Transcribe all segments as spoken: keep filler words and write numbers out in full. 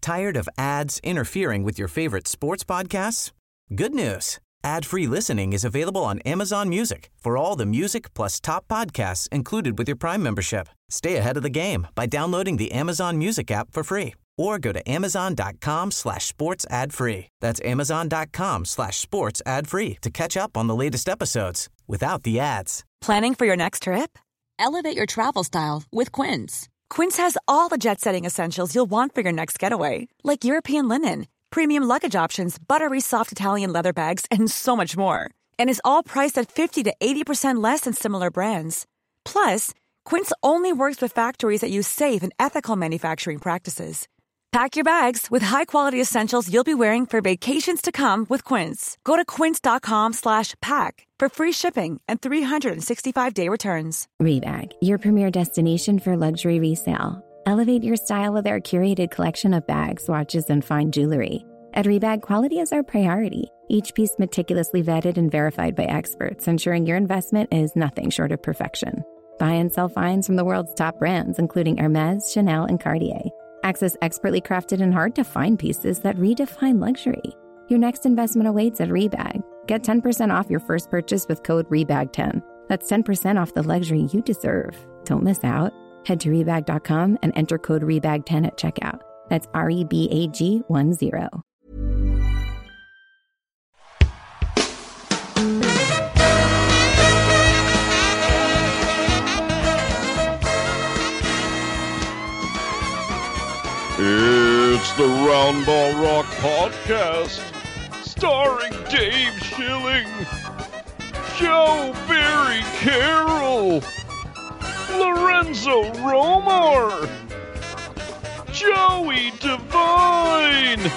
Tired of ads interfering with your favorite sports podcasts? Good news. Ad-free listening is available on Amazon Music for all the music plus top podcasts included with your Prime membership. Stay ahead of the game by downloading the Amazon Music app for free or go to amazon.com slash sports ad free. That's amazon.com slash sports ad free to catch up on the latest episodes without the ads. Planning for your next trip? Elevate your travel style with Quince. Quince has all the jet-setting essentials you'll want for your next getaway, like European linen, premium luggage options, buttery soft Italian leather bags, and so much more. And is all priced at fifty to eighty percent less than similar brands. Plus, Quince only works with factories that use safe and ethical manufacturing practices. Pack your bags with high-quality essentials you'll be wearing for vacations to come with Quince. Go to quince.com slash pack for free shipping and three sixty-five day returns. Rebag, your premier destination for luxury resale. Elevate your style with our curated collection of bags, watches, and fine jewelry. At Rebag, quality is our priority. Each piece meticulously vetted and verified by experts, ensuring your investment is nothing short of perfection. Buy and sell finds from the world's top brands, including Hermès, Chanel, and Cartier. Access expertly crafted and hard-to-find pieces that redefine luxury. Your next investment awaits at Rebag. Get ten percent off your first purchase with code R E B A G ten. That's ten percent off the luxury you deserve. Don't miss out. Head to Rebag dot com and enter code R E B A G ten at checkout. That's R E B A G one zero. It's the Roundball Rock Podcast, starring Dave Schilling, Joe Barry Carroll, Lorenzo Romar, Joey Devine,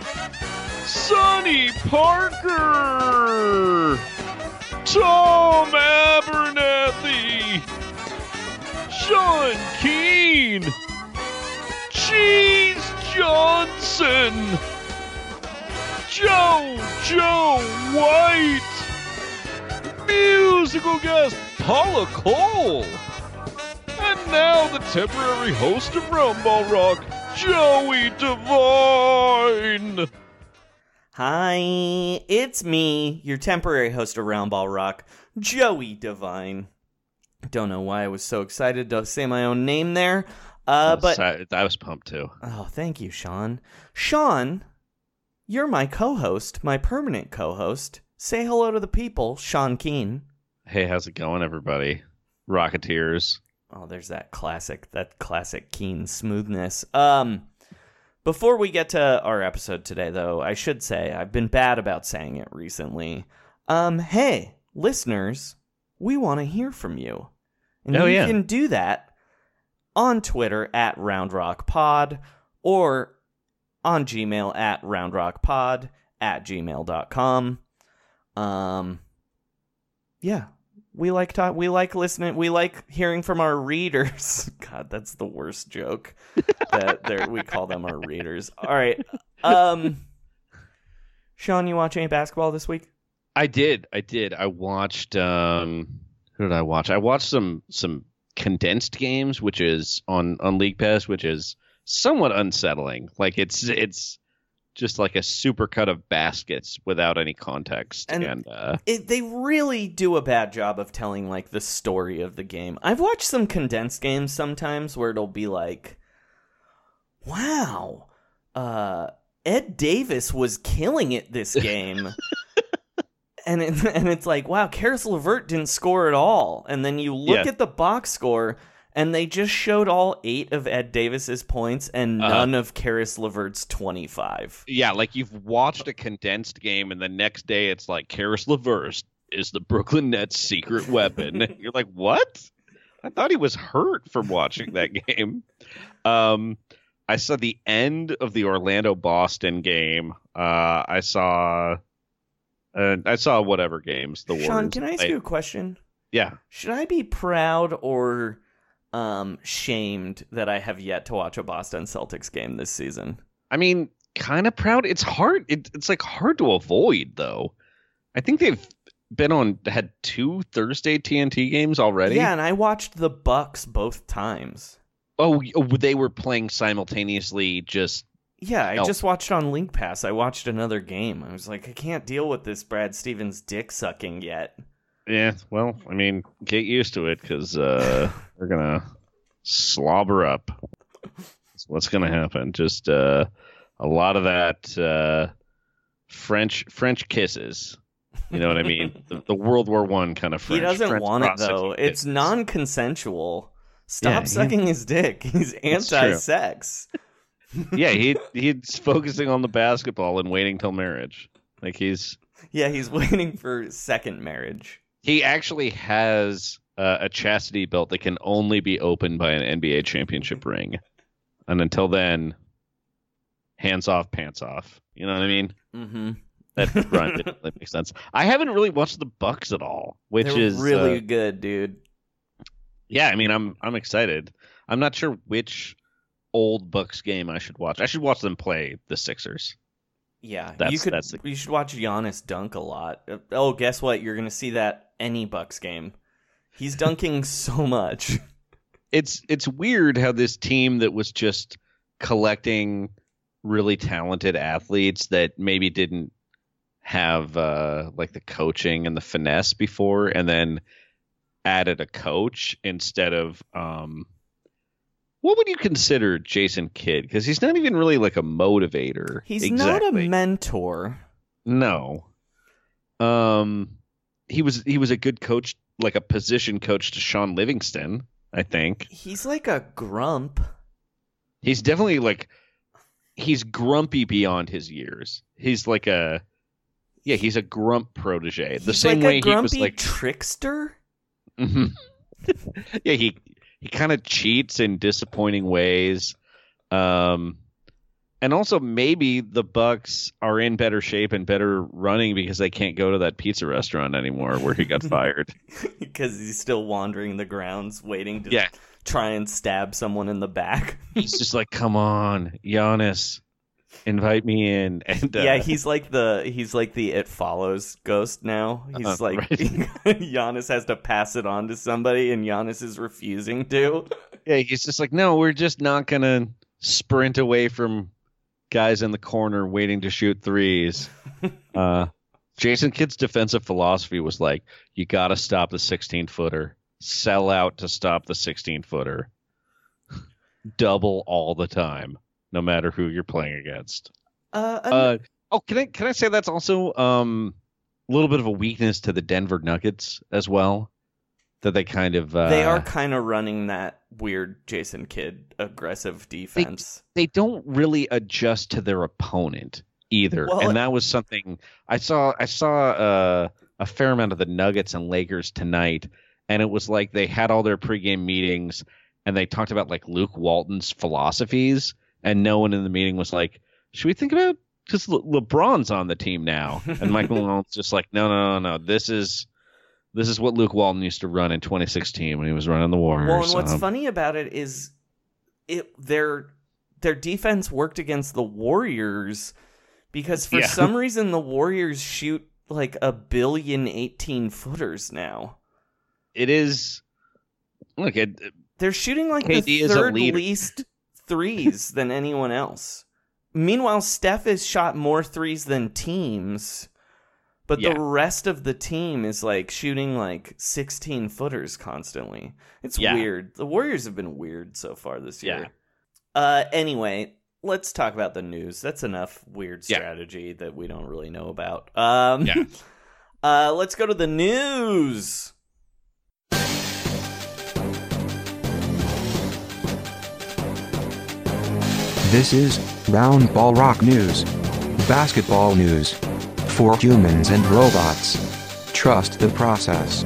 Sonny Parker, Tom Abernathy, Sean Keane, Cheese Johnson, Joe Joe White, musical guest Paula Cole, and now the temporary host of Roundball Rock, Joey Devine. Hi, it's me, your temporary host of Roundball Rock, Joey Devine. Don't know why I was so excited to say my own name there. Uh, but I was pumped too. Oh, thank you, Sean. Sean, you're my co-host, my permanent co-host. Say hello to the people, Sean Keane. Hey, how's it going, everybody? Rocketeers. Oh, there's that classic, that classic Keane smoothness. Um, before we get to our episode today, though, I should say I've been bad about saying it recently. Um, hey, listeners, we want to hear from you, and oh, you yeah. can do that on Twitter at RoundRockPod or on Gmail at RoundRockPod at gmail dot com. Um, yeah, we like talk. We like listening. We like hearing from our readers. God, that's the worst joke. that we call them our readers. All right. Um, Sean, you watch any basketball this week? I did. I did. I watched. Um, who did I watch? I watched some some. condensed games, which is on on League Pass, which is somewhat unsettling. Like it's it's just like a super cut of baskets without any context, and, and uh it, they really do a bad job of telling like the story of the game. I've watched some condensed games sometimes where it'll be like, wow, uh Ed Davis was killing it this game. And it, and it's like, wow, Karis LeVert didn't score at all. And then you look yeah. at the box score, and they just showed all eight of Ed Davis's points and none uh, of Karis LeVert's twenty-five. Yeah, like you've watched a condensed game, and the next day it's like, Karis LeVert is the Brooklyn Nets' secret weapon. You're like, what? I thought he was hurt from watching that game. Um, I saw the end of the Orlando-Boston game. Uh, I saw... Uh, I saw whatever games the Sean, Warriors can I ask played. you a question? Yeah. Should I be proud or um, shamed that I have yet to watch a Boston Celtics game this season? I mean, kind of proud. It's hard. It, it's like hard to avoid, though. I think they've been on had two Thursday T N T games already. Yeah, and I watched the Bucks both times. Oh, they were playing simultaneously, just Yeah, I Elf. just watched on Link Pass. I watched another game. I was like, I can't deal with this Brad Stevens dick sucking yet. Yeah, well, I mean, get used to it because uh, we're gonna slobber up. That's what's gonna happen. Just uh, a lot of that uh, French French kisses. You know what I mean? the, the World War One kind of French. He doesn't French want it though. prostitute It's kisses. non-consensual. Stop Yeah, sucking his dick. He's It's true. anti-sex. Yeah, he he's focusing on the basketball and waiting till marriage. Like he's Yeah, he's waiting for second marriage. he actually has uh, a chastity belt that can only be opened by an N B A championship ring, and until then, hands off, pants off. You know what I mean? Mm-hmm. That run didn't really make sense. I haven't really watched the Bucks at all, which They're is really uh, good, dude. yeah. I mean, I'm I'm excited. I'm not sure which old Bucks game I should watch. I should watch them play the Sixers. Yeah, That's- you could. that's the- You should watch Giannis dunk a lot. Uh, Oh, guess what? You're gonna see that any Bucks game. He's dunking so much. It's it's weird how this team that was just collecting really talented athletes that maybe didn't have uh, like the coaching and the finesse before, and then added a coach instead of um, what would you consider Jason Kidd? Because he's not even really like a motivator. He's exactly. not a mentor. No. Um, he was he was a good coach, like a position coach to Sean Livingston, I think. He's like a grump. He's definitely like he's grumpy beyond his years. He's like a yeah, he's a grump protege. The He's same like way a grumpy he was like trickster. Mhm. yeah, he he kind of cheats in disappointing ways. Um and also maybe the Bucks are in better shape and better running because they can't go to that pizza restaurant anymore where he got fired. Because he's still wandering the grounds, waiting to Yeah. try and stab someone in the back. He's just like, "Come on, Giannis, invite me in." And uh, Yeah, he's like the he's like the It Follows ghost now. He's Uh, like right. Giannis has to pass it on to somebody, and Giannis is refusing to. yeah, he's just like, "No, we're just not gonna sprint away from guys in the corner waiting to shoot threes." uh, Jason Kidd's defensive philosophy was like, "You got to stop the sixteen footer, sell out to stop the sixteen footer, double all the time, no matter who you're playing against." Uh, an- Uh, oh, can I can I say that's also um, a little bit of a weakness to the Denver Nuggets as well, that they kind of uh, they are kind of running that weird Jason Kidd aggressive defense. they don't really adjust to their opponent either, Well, and that was something I saw. I saw uh, a fair amount of the Nuggets and Lakers tonight, and it was like they had all their pregame meetings, and they talked about like Luke Walton's philosophies, and no one in the meeting was like, "Should we think about?" Because Le- LeBron's on the team now, and Michael Malone's just like, "No, no, no, no. This is this is what Luke Walton used to run in twenty sixteen when he was running the Warriors." Well, and what's Um, funny about it is it their their defense worked against the Warriors because for Yeah. some reason the Warriors shoot like a billion eighteen footers now. It is. Look, it, They're shooting like K the D is a third leader. least threes than anyone else. Meanwhile, Steph has shot more threes than teams, but Yeah. the rest of the team is like shooting like sixteen footers constantly. It's Yeah. weird. The Warriors have been weird so far this year. Yeah. Uh, anyway, let's talk about the news. That's enough weird Yeah. strategy that we don't really know about. Um, Yeah. uh, let's go to the news. This is Round Ball Rock News. Basketball news. For humans and robots. Trust the process.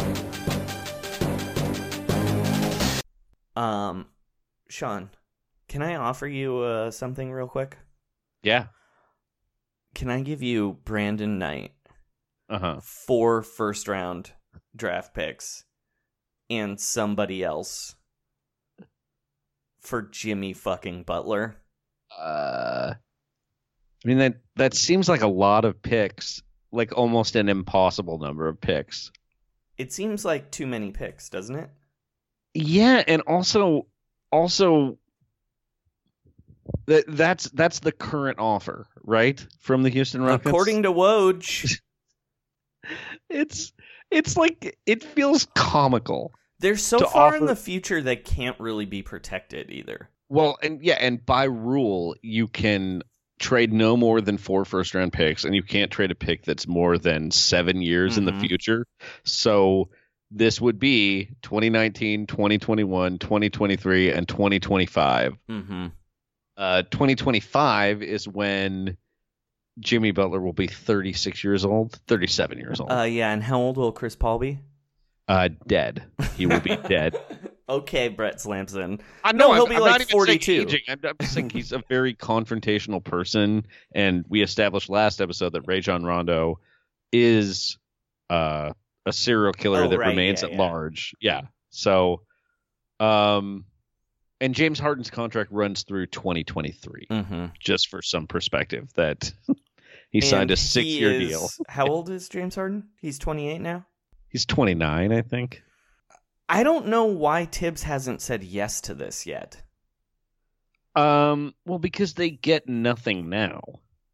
Um, Sean, can I offer you uh, something real quick? yeah. Can I give you Brandon Knight, Uh huh. four first round draft picks, and somebody else for Jimmy fucking Butler? Uh, I mean that that seems like a lot of picks, like almost an impossible number of picks. It seems like too many picks, doesn't it? Yeah, and also, also, That that's that's the current offer, right? From the Houston Rockets. According to Woj. it's it's like it feels comical. They're so far offer... in the future they can't really be protected either. Well, and yeah, and by rule, you can trade no more than four first round picks, and you can't trade a pick that's more than seven years mm-hmm. in the future. So this would be twenty nineteen, twenty twenty-one, twenty twenty-three, and twenty twenty-five. Mm-hmm. Uh, twenty twenty-five is when Jimmy Butler will be thirty-six years old, thirty-seven years old. Uh, yeah, and how old will Chris Paul be? Uh, dead. He will be dead. Okay, Brett Slamson. I know no, he'll I'm, be I'm like not even forty-two. Saying aging. I'm, I'm just saying he's a very confrontational person, and we established last episode that Rajon Rondo is uh, a serial killer oh, that right, remains yeah, at yeah. large. Yeah. So, um, and James Harden's contract runs through twenty twenty-three, mm-hmm. just for some perspective that he and signed a six-year is, deal. How old is James Harden? He's twenty-eight now? He's twenty-nine, I think. I don't know why Tibbs hasn't said yes to this yet. Um, well, because they get nothing now.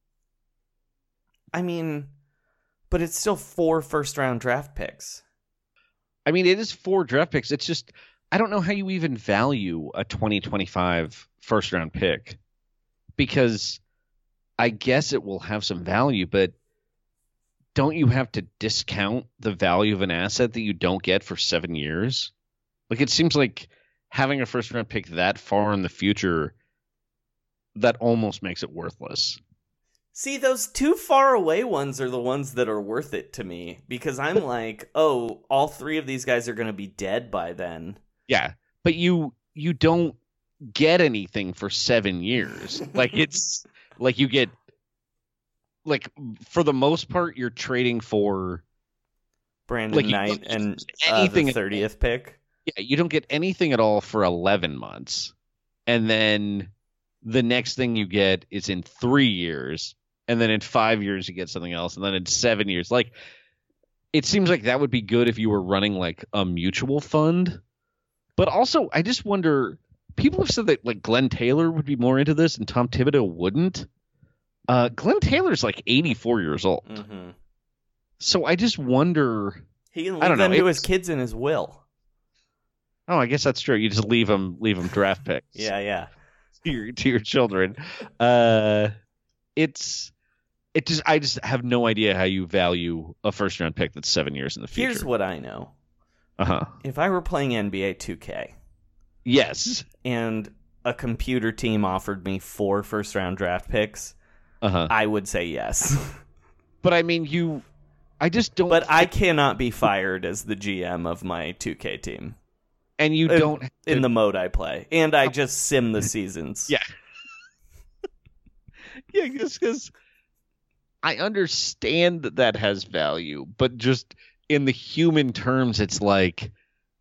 I mean, but it's still four first-round draft picks. I mean, it is four draft picks. It's just, I don't know how you even value a twenty twenty-five first-round pick. Because I guess it will have some value, but don't you have to discount the value of an asset that you don't get for seven years? Like, it seems like having a first-round pick that far in the future, that almost makes it worthless. See, those two far away ones are the ones that are worth it to me, because I'm like, oh, all three of these guys are going to be dead by then. Yeah, but you you don't get anything for seven years. Like, it's like you get, like, for the most part, you're trading for Brandon like, Knight and uh, anything the thirtieth pick. Yeah, you don't get anything at all for eleven months. And then the next thing you get is in three years. And then in five years, you get something else. And then in seven years. Like, it seems like that would be good if you were running, like, a mutual fund. But also, I just wonder, people have said that, like, Glenn Taylor would be more into this and Tom Thibodeau wouldn't. Uh, Glenn Taylor's, like, eighty-four years old. Mm-hmm. So I just wonder. He can I leave don't them know, to it's- his kids in his will. Oh, I guess that's true. You just leave them, leave them draft picks. Yeah, yeah. To your, to your children. Uh, it's it just I just have no idea how you value a first round pick that's seven years in the future. Here's what I know. Uh huh. If I were playing N B A two K Yes. and a computer team offered me four first round draft picks, Uh huh. I would say yes. But I mean, you. I just don't. But I cannot be fired as the G M of my two K team. And you In- don't in the mode I play, and I just sim the seasons. Yeah. Yeah, because I understand that that has value, but just in the human terms, it's like,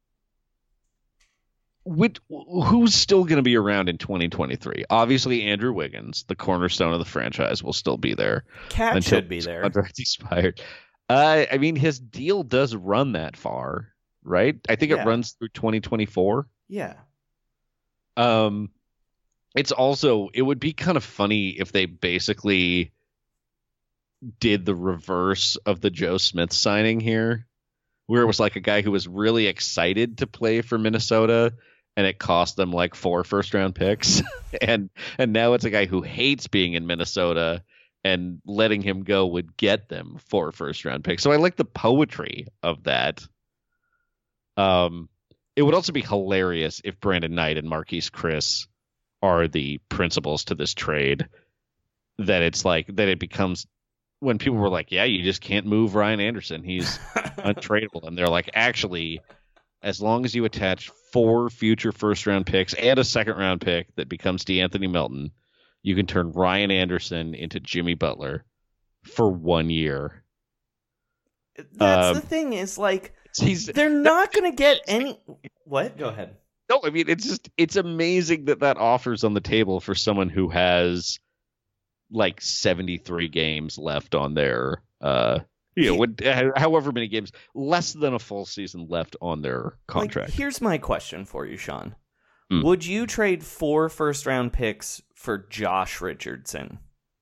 which, who's still going to be around in twenty twenty-three? Obviously, Andrew Wiggins, the cornerstone of the franchise, will still be there. Cat until should be there. Contract expired. Uh, I mean, his deal does run that far, right? I think Yeah. it runs through twenty twenty-four. Yeah. Um, it's also, it would be kind of funny if they basically did the reverse of the Joe Smith signing here, where it was like a guy who was really excited to play for Minnesota and it cost them like four first round picks. and and now it's a guy who hates being in Minnesota and letting him go would get them four first round picks. So I like the poetry of that. Um, it would also be hilarious if Brandon Knight and Marquise Chris are the principals to this trade. That it's like that it becomes when people were like, yeah, you just can't move Ryan Anderson. He's untradeable. And they're like, actually, as long as you attach four future first round picks and a second round pick that becomes DeAnthony Melton, you can turn Ryan Anderson into Jimmy Butler for one year. That's Um, the thing is, like, He's, they're not going to get any... What? Go ahead. no, I mean, it's just, it's amazing that that offer's on the table for someone who has like seventy-three games left on their, uh, you know, what, however many games, less than a full season left on their contract. Like, here's my question for you, Sean. Hmm. Would you trade four first round picks for Josh Richardson?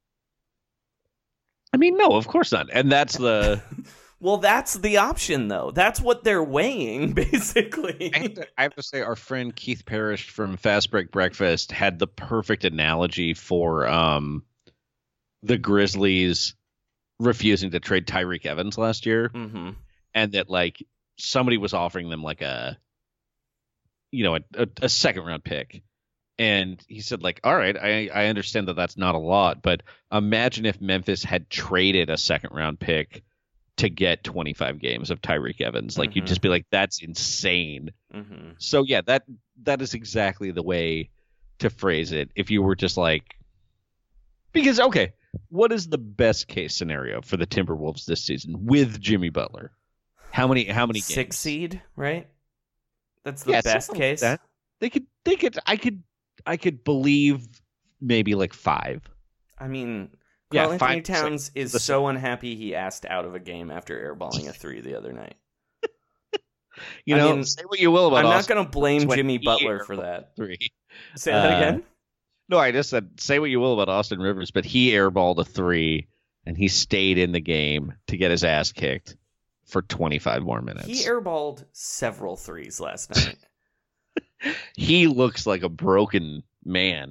I mean, no, of course not. And that's the... Well, that's the option, though. That's what they're weighing, basically. I have, to, I have to say, our friend Keith Parrish from Fast Break Breakfast had the perfect analogy for um, the Grizzlies refusing to trade Tyreek Evans last year. Mm-hmm. And that, like, somebody was offering them, like, a, you know, a, a, a second round pick. And he said, like, all right, I, I understand that that's not a lot, but imagine if Memphis had traded a second round pick to get twenty-five games of Tyreek Evans. Like, mm-hmm. You'd just be like, that's insane. Mm-hmm. So, yeah, that that is exactly the way to phrase it. If you were just like, because, okay, what is the best case scenario for the Timberwolves this season with Jimmy Butler? How many, how many games? Six seed, right? That's the yeah, best case. Like they could, they could, I could, I could believe maybe like five. I mean, Yeah, Karl Anthony five, Towns six, is listen. so unhappy he asked out of a game after airballing a three the other night. You I know, mean, say what you will about I'm not Austin going to blame Rivers when Jimmy he Butler airballed for that. Three. Say that Uh, again? No, I just said say what you will about Austin Rivers, but he airballed a three, and he stayed in the game to get his ass kicked for twenty-five more minutes. He airballed several threes last night. He looks like a broken man.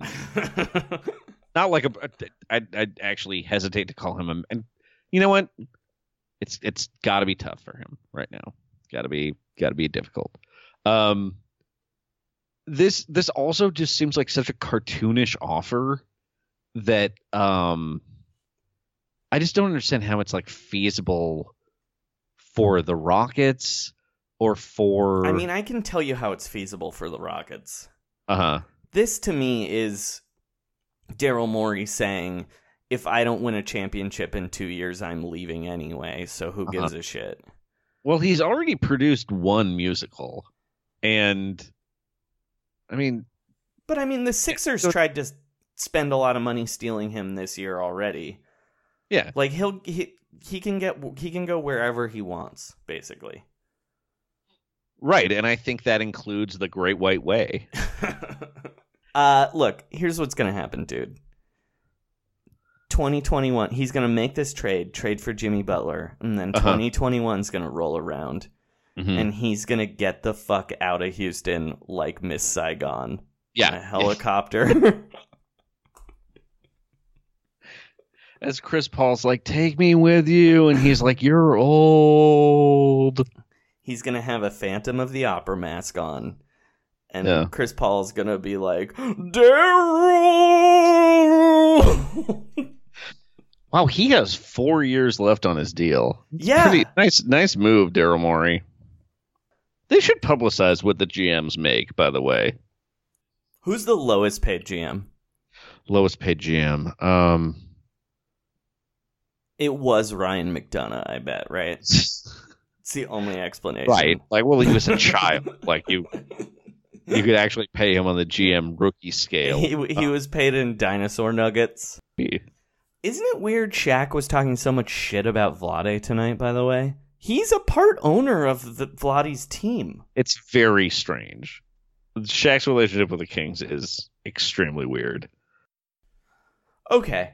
Not like a. I I actually hesitate to call him a. And you know what? It's it's got to be tough for him right now. Got to be got to be difficult. Um. This this also just seems like such a cartoonish offer that um. I just don't understand how it's like feasible for the Rockets or for. I mean, I can tell you how it's feasible for the Rockets. Uh huh. This to me is Daryl Morey saying, if I don't win a championship in two years, I'm leaving anyway, so who gives Uh-huh. a shit? Well, he's already produced one musical, and I mean, But I mean, the Sixers so- tried to spend a lot of money stealing him this year already. yeah, Like he'll he he can get he can go wherever he wants, basically. right. And I think that includes the Great White Way. uh, look, here's what's gonna happen, dude. twenty twenty-one, he's gonna make this trade, trade for Jimmy Butler, and then Uh-huh. twenty twenty-one's gonna roll around, Mhm. and he's gonna get the fuck out of Houston like Miss Saigon. Yeah. In a helicopter. As Chris Paul's like, take me with you, and he's like, you're old. He's gonna have a Phantom of the Opera mask on, and Yeah. Chris Paul's gonna be like, Daryl. Wow, he has four years left on his deal. Yeah. Pretty nice, nice move, Daryl Morey. They should publicize what the G Ms make, by the way. Who's the lowest paid G M? Lowest paid G M. Um, It was Ryan McDonough, I bet, right? It's the only explanation. right. Like, well, he was a child. Like, you you could actually pay him on the G M rookie scale. He, he was paid in dinosaur nuggets. Uh, Isn't it weird Shaq was talking so much shit about Vlade tonight, by the way? He's a part owner of the Vlade's team. It's very strange. Shaq's relationship with the Kings is extremely weird. Okay.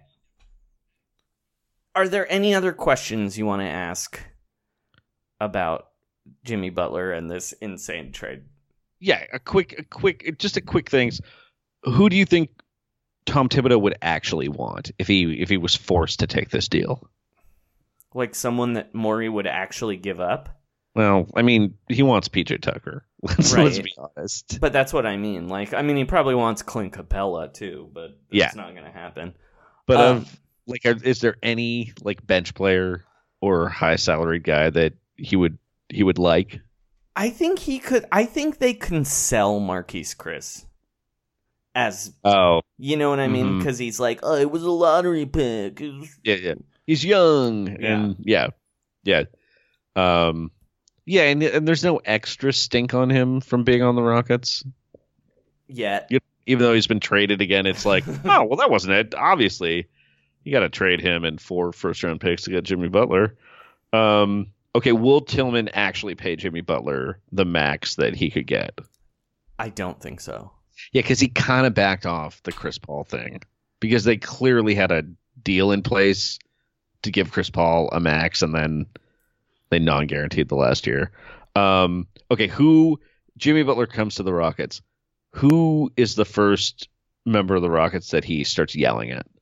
Are there any other questions you want to ask about Jimmy Butler and this insane trade? Yeah, a quick, a quick, just a quick things. Who do you think Tom Thibodeau would actually want if he if he was forced to take this deal? Like someone that Morey would actually give up? Well, I mean, he wants P J Tucker. Let's, Right. let's be honest. But that's what I mean. Like, I mean, he probably wants Clint Capella too, but that's Yeah. not going to happen. But Um, of like, are, is there any like bench player or high salaried guy that he would he would like? I think he could. I think they can sell Marquise Chris as, Oh, you know what I mean? Mhm. Because he's like, oh, it was a lottery pick. It was- yeah, yeah. He's young, Yeah. and yeah, yeah, um, yeah, and and there's no extra stink on him from being on the Rockets. Yeah. You- Even though he's been traded again, it's like, oh, well, that wasn't it. Obviously, you got to trade him and four first round picks to get Jimmy Butler. Um, okay, will Tillman actually pay Jimmy Butler the max that he could get? I don't think so. Yeah, because he kind of backed off the Chris Paul thing because they clearly had a deal in place to give Chris Paul a max, and then they non-guaranteed the last year. Um, okay, who Jimmy Butler comes to the Rockets. Who is the first member of the Rockets that he starts yelling at?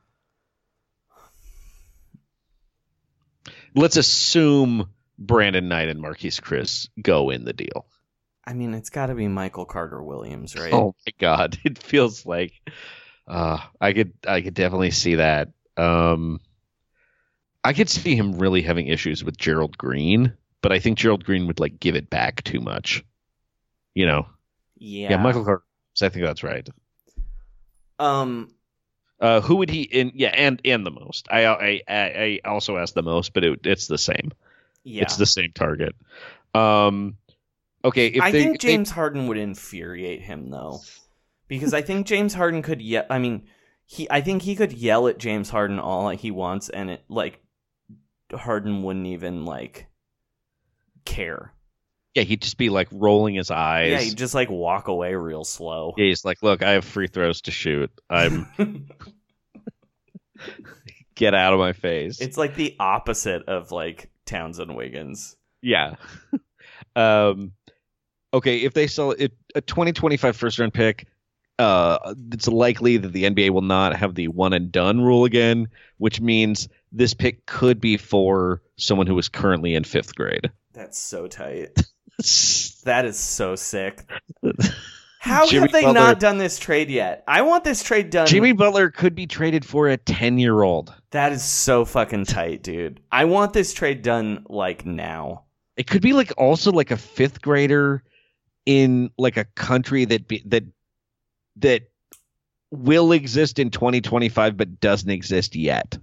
Let's assume Brandon Knight and Marquise Chris go in the deal. I mean, it's got to be Michael Carter Williams, right? Oh my God, it feels like uh, I could I could definitely see that. Um, I could see him really having issues with Gerald Green, but I think Gerald Green would like give it back too much. You know? Yeah. Yeah, Michael Carter. I think that's right. Um. Uh, who would he in? Yeah, and and the most. I I I also asked the most, but it, it's the same. Yeah. It's the same target. Um. Okay. If I they, think James they, Harden would infuriate him though, because I think James Harden could yell. I mean, he. I think he could yell at James Harden all he wants, and it like Harden wouldn't even like care. Yeah, he'd just be like rolling his eyes. Yeah, he'd just like walk away real slow. Yeah, he's like, "Look, I have free throws to shoot. I'm get out of my face." It's like the opposite of like Towns and Wiggins. Yeah. um. Okay, if they sell it, a twenty twenty-five first round pick, uh, it's likely that the N B A will not have the one and done rule again, which means this pick could be for someone who is currently in fifth grade. That's so tight. That is so sick. How Jimmy have they Butler, not done this trade yet? I want this trade done. Jimmy Butler could be traded for a ten-year-old. That is so fucking tight, dude. I want this trade done like now. It could be like also like a fifth grader in like a country that be, that that will exist in twenty twenty-five but doesn't exist yet.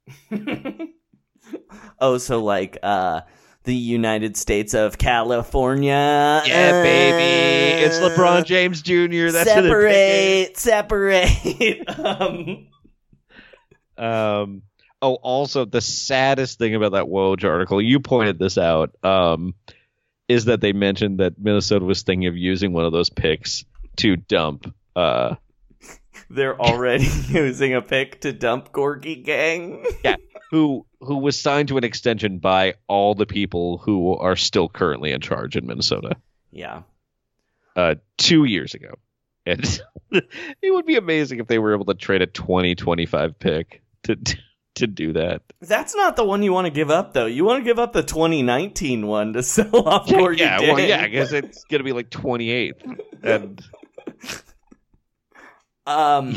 Oh, so like uh the United States of California. Yeah, baby. It's LeBron James Junior That's separate, separate. um, um. Oh, also the saddest thing about that Woj article, you pointed this out, um, is that they mentioned that Minnesota was thinking of using one of those picks to dump. Uh, They're already using a pick to dump Gorky Gang. Yeah. Who who was signed to an extension by all the people who are still currently in charge in Minnesota. Yeah. Uh, two years ago. And it would be amazing if they were able to trade a twenty twenty-five pick to to do that. That's not the one you want to give up, though. You want to give up the twenty nineteen one to sell off Yeah, Gorky yeah, Gang. well, yeah, because it's going to be like twenty-eighth. And um...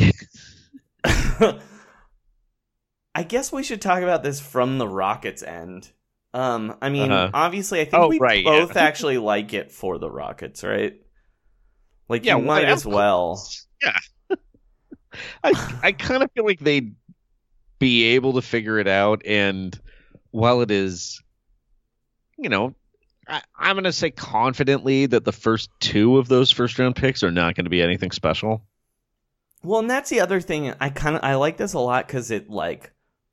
I guess we should talk about this from the Rockets' end. Um, I mean, uh-huh. obviously, I think oh, we right, both yeah. actually like it for the Rockets, right? Like, yeah, you might well, as well. Yeah. I I kind of feel like they'd be able to figure it out, and while it is, you know, I, I'm going to say confidently that the first two of those first-round picks are not going to be anything special. Well, and that's the other thing. I kind of I like this a lot because it like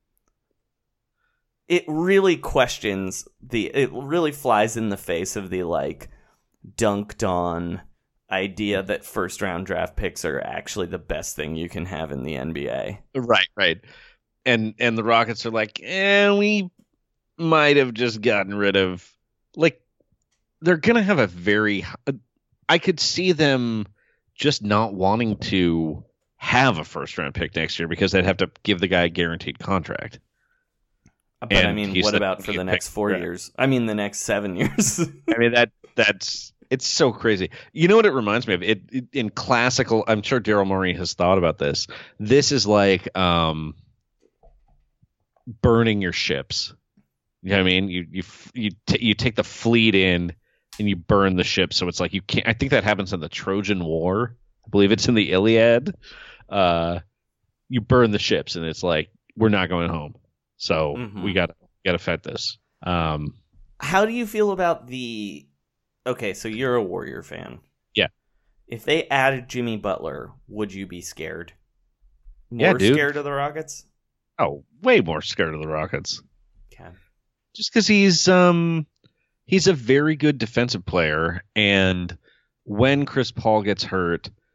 it really questions the. It really flies in the face of the like dunked on idea that first round draft picks are actually the best thing you can have in the N B A. Right, right. And and the Rockets are like, eh, we might have just gotten rid of like they're gonna have a very. I could see them just not wanting to have a first round pick next year because they'd have to give the guy a guaranteed contract. But and I mean, what about for the next four right. years? I mean, the next seven years. I mean that that's it's so crazy. You know what it reminds me of? It, it in classical. I'm sure Daryl Morey has thought about this. This is like um, burning your ships. You know what I mean? You you you t- you take the fleet in and you burn the ship. So it's like you can't. I think that happens in the Trojan War. I believe it's in the Iliad. Uh, you burn the ships, and it's like we're not going home. So Mm-hmm. we got got to fight this. Um, How do you feel about the? Okay, so you're a Warrior fan. Yeah. If they added Jimmy Butler, would you be scared? More Yeah, dude. scared of the Rockets? oh, way more scared of the Rockets. Okay. Just because he's um he's a very good defensive player, and when Chris Paul gets hurt,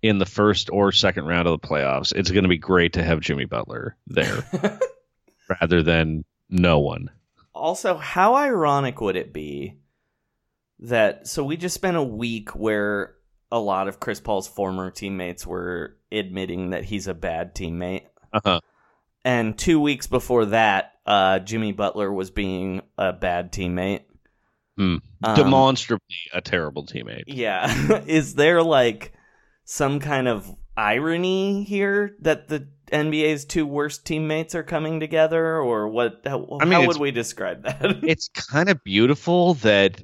in the first or second round of the playoffs, it's going to be great to have Jimmy Butler there rather than no one. Also, how ironic would it be that, so we just spent a week where a lot of Chris Paul's former teammates were admitting that he's a bad teammate. Uh-huh. And two weeks before that, uh, Jimmy Butler was being a bad teammate. Mm. Um, Demonstrably a terrible teammate. Yeah. Is there like some kind of irony here that the N B A's two worst teammates are coming together, or what? How, I mean, how would we describe that? It's kind of beautiful that,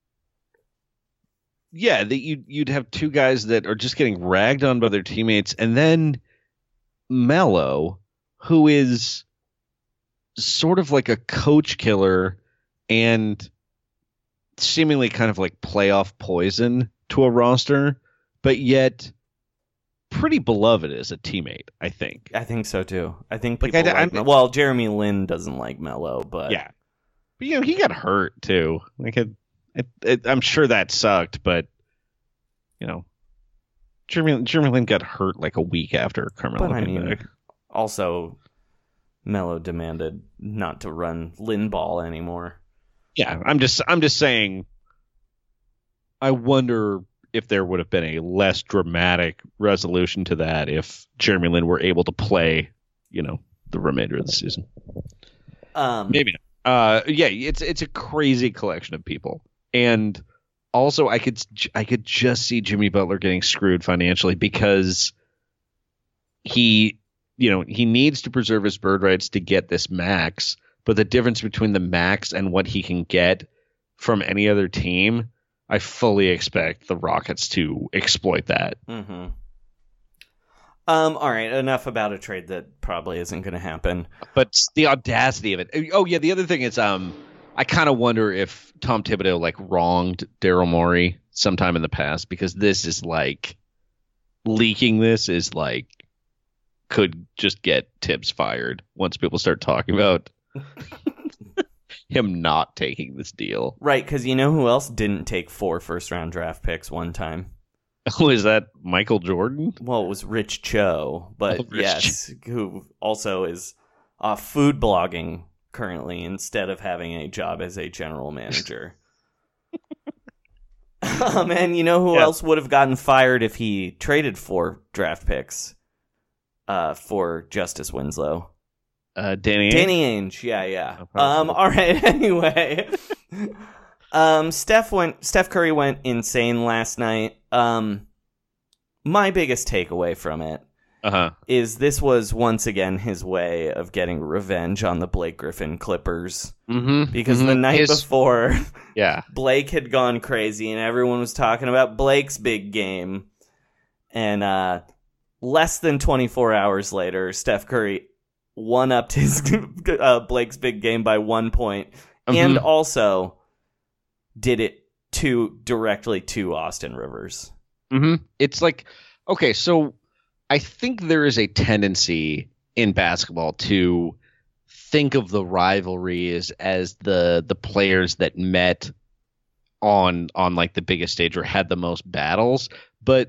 yeah, that you'd, you'd have two guys that are just getting ragged on by their teammates, and then Melo, who is sort of like a coach killer and seemingly kind of like playoff poison to a roster, but yet pretty beloved as a teammate, I think. I think so too. I think Like, people I- like, I'm- Mel- well, Jeremy Lin doesn't like Melo, but Yeah. But, you know, he got hurt too. Like, it, it, it, I'm sure that sucked, but, you know, Jeremy, Jeremy Lin got hurt like a week after Carmelo But I came mean, back. also Melo demanded not to run Lin ball anymore. Yeah, I'm just I'm just saying, I wonder if there would have been a less dramatic resolution to that if Jeremy Lin were able to play, you know, the remainder of the season. Um, Maybe not. Uh, yeah, it's it's a crazy collection of people, and also I could I could just see Jimmy Butler getting screwed financially because he, you know, he needs to preserve his bird rights to get this max, but the difference between the max and what he can get from any other team, I fully expect the Rockets to exploit that. Mm-hmm. Um. All right. Enough about a trade that probably isn't going to happen. But the audacity of it. Oh yeah, the other thing is, um, I kind of wonder if Tom Thibodeau like wronged Daryl Morey sometime in the past, because this is like leaking. This is like could just get Tibbs fired once people start talking about him not taking this deal. Right, because you know who else didn't take four first-round draft picks one time? Oh, is that Michael Jordan? Well, it was Rich Cho, but Oh, Rich yes, who also is uh, food blogging currently instead of having a job as a general manager. um, and you know who Yeah. else would have gotten fired if he traded four draft picks uh, for Justice Winslow? Uh, Danny. Ainge? Danny Ainge, yeah, yeah. Oh, probably. Um, all right. Anyway, um, Steph went. Steph Curry went insane last night. Um, my biggest takeaway from it Uh-huh. is this was once again his way of getting revenge on the Blake Griffin Clippers, Mm-hmm. because the night before, yeah, Blake had gone crazy and everyone was talking about Blake's big game, and uh, less than twenty-four hours later, Steph Curry one-upped his uh, Blake's big game by one point, Mhm. and also did it to directly to Austin Rivers. Mm-hmm. It's like, okay, so I think there is a tendency in basketball to think of the rivalry as, as the the players that met on on like the biggest stage or had the most battles, but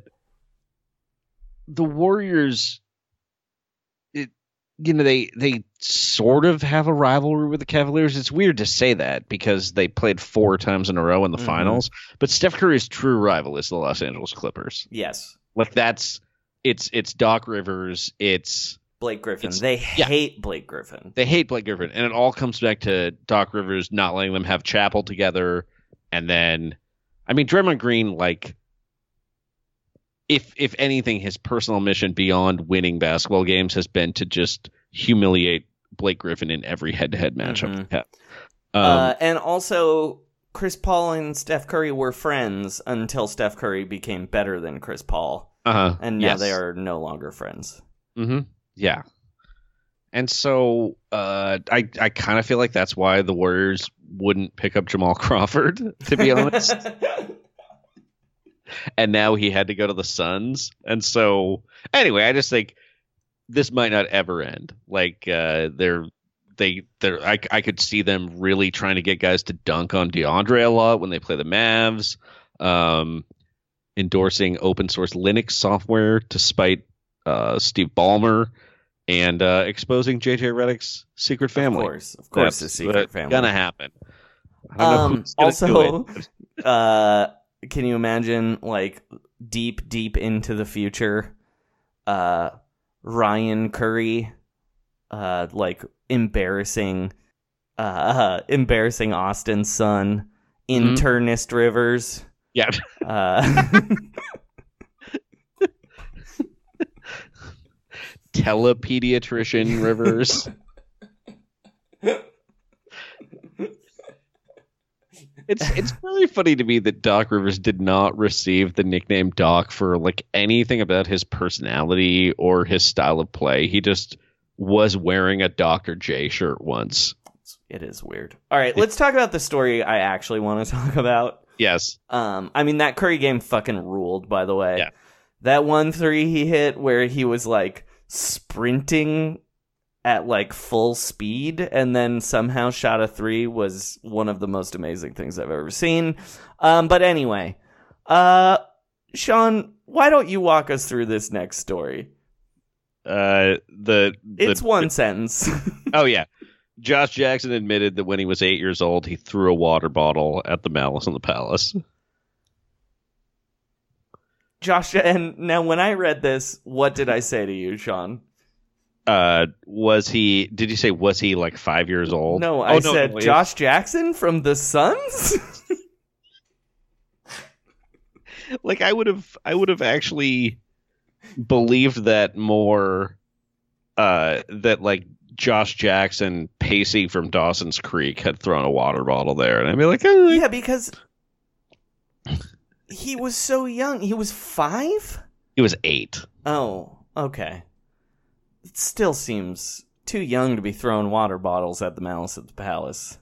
the Warriors, it, you know, they they sort of have a rivalry with the Cavaliers. It's weird to say that because they played four times in a row in the Mhm. finals, but Steph Curry's true rival is the Los Angeles Clippers. Yes. Like that's it's it's Doc Rivers, it's Blake Griffin. It's- They yeah. hate Blake Griffin. they hate Blake Griffin, and it all comes back to Doc Rivers not letting them have chapel together. And then, I mean, Draymond Green, like, if if anything, his personal mission beyond winning basketball games has been to just humiliate Blake Griffin in every head-to-head matchup. Mhm. Yeah. Um, uh, and also, Chris Paul and Steph Curry were friends until Steph Curry became better than Chris Paul. uh-huh. And now Yes. they are no longer friends. Mm-hmm. Yeah. And so uh, I I kind of feel like that's why the Warriors wouldn't pick up Jamal Crawford, to be honest. And now he had to go to the Suns. And so anyway, I just think this might not ever end. Like uh, they're they they're I, I could see them really trying to get guys to dunk on DeAndre a lot when they play the Mavs. Um, endorsing open source Linux software to spite uh, Steve Ballmer, and uh, exposing J J Redick's secret family. Of course, of course, That's a secret family. Gonna happen. I don't know Um, who's gonna also, do it. uh, can you imagine, like, deep, deep into the future, uh, Ryan Curry, uh, like, embarrassing, uh, embarrassing Austin's son, internist Rivers. Yeah. Uh, Telepediatrician Rivers. It's it's really funny to me that Doc Rivers did not receive the nickname Doc for like anything about his personality or his style of play. He just was wearing a Doctor J shirt once. it is weird. All right, let's talk about the story I actually want to talk about. Yes. Um, I mean, that Curry game fucking ruled, by the way. Yeah. That one three he hit where he was like sprinting at like full speed and then somehow shot a three was one of the most amazing things I've ever seen. Um, but anyway, uh, Sean, why don't you walk us through this next story? Uh, the, the It's one sentence. Oh yeah, Josh Jackson admitted that when he was eight years old, he threw a water bottle at the Malice in the Palace. Josh, and now when I read this, what did I say to you, Sean? Uh, was he? Did you say was he like five years old? No, Oh, I said no, Josh Jackson from the Suns. Like I would have, I would have actually believed that more. Uh, that like Josh Jackson, Pacey from Dawson's Creek, had thrown a water bottle there, and I'd be like, oh, Yeah, because he was so young. He was five? he was eight. Oh, okay. It still seems too young to be throwing water bottles at the Malice at the Palace.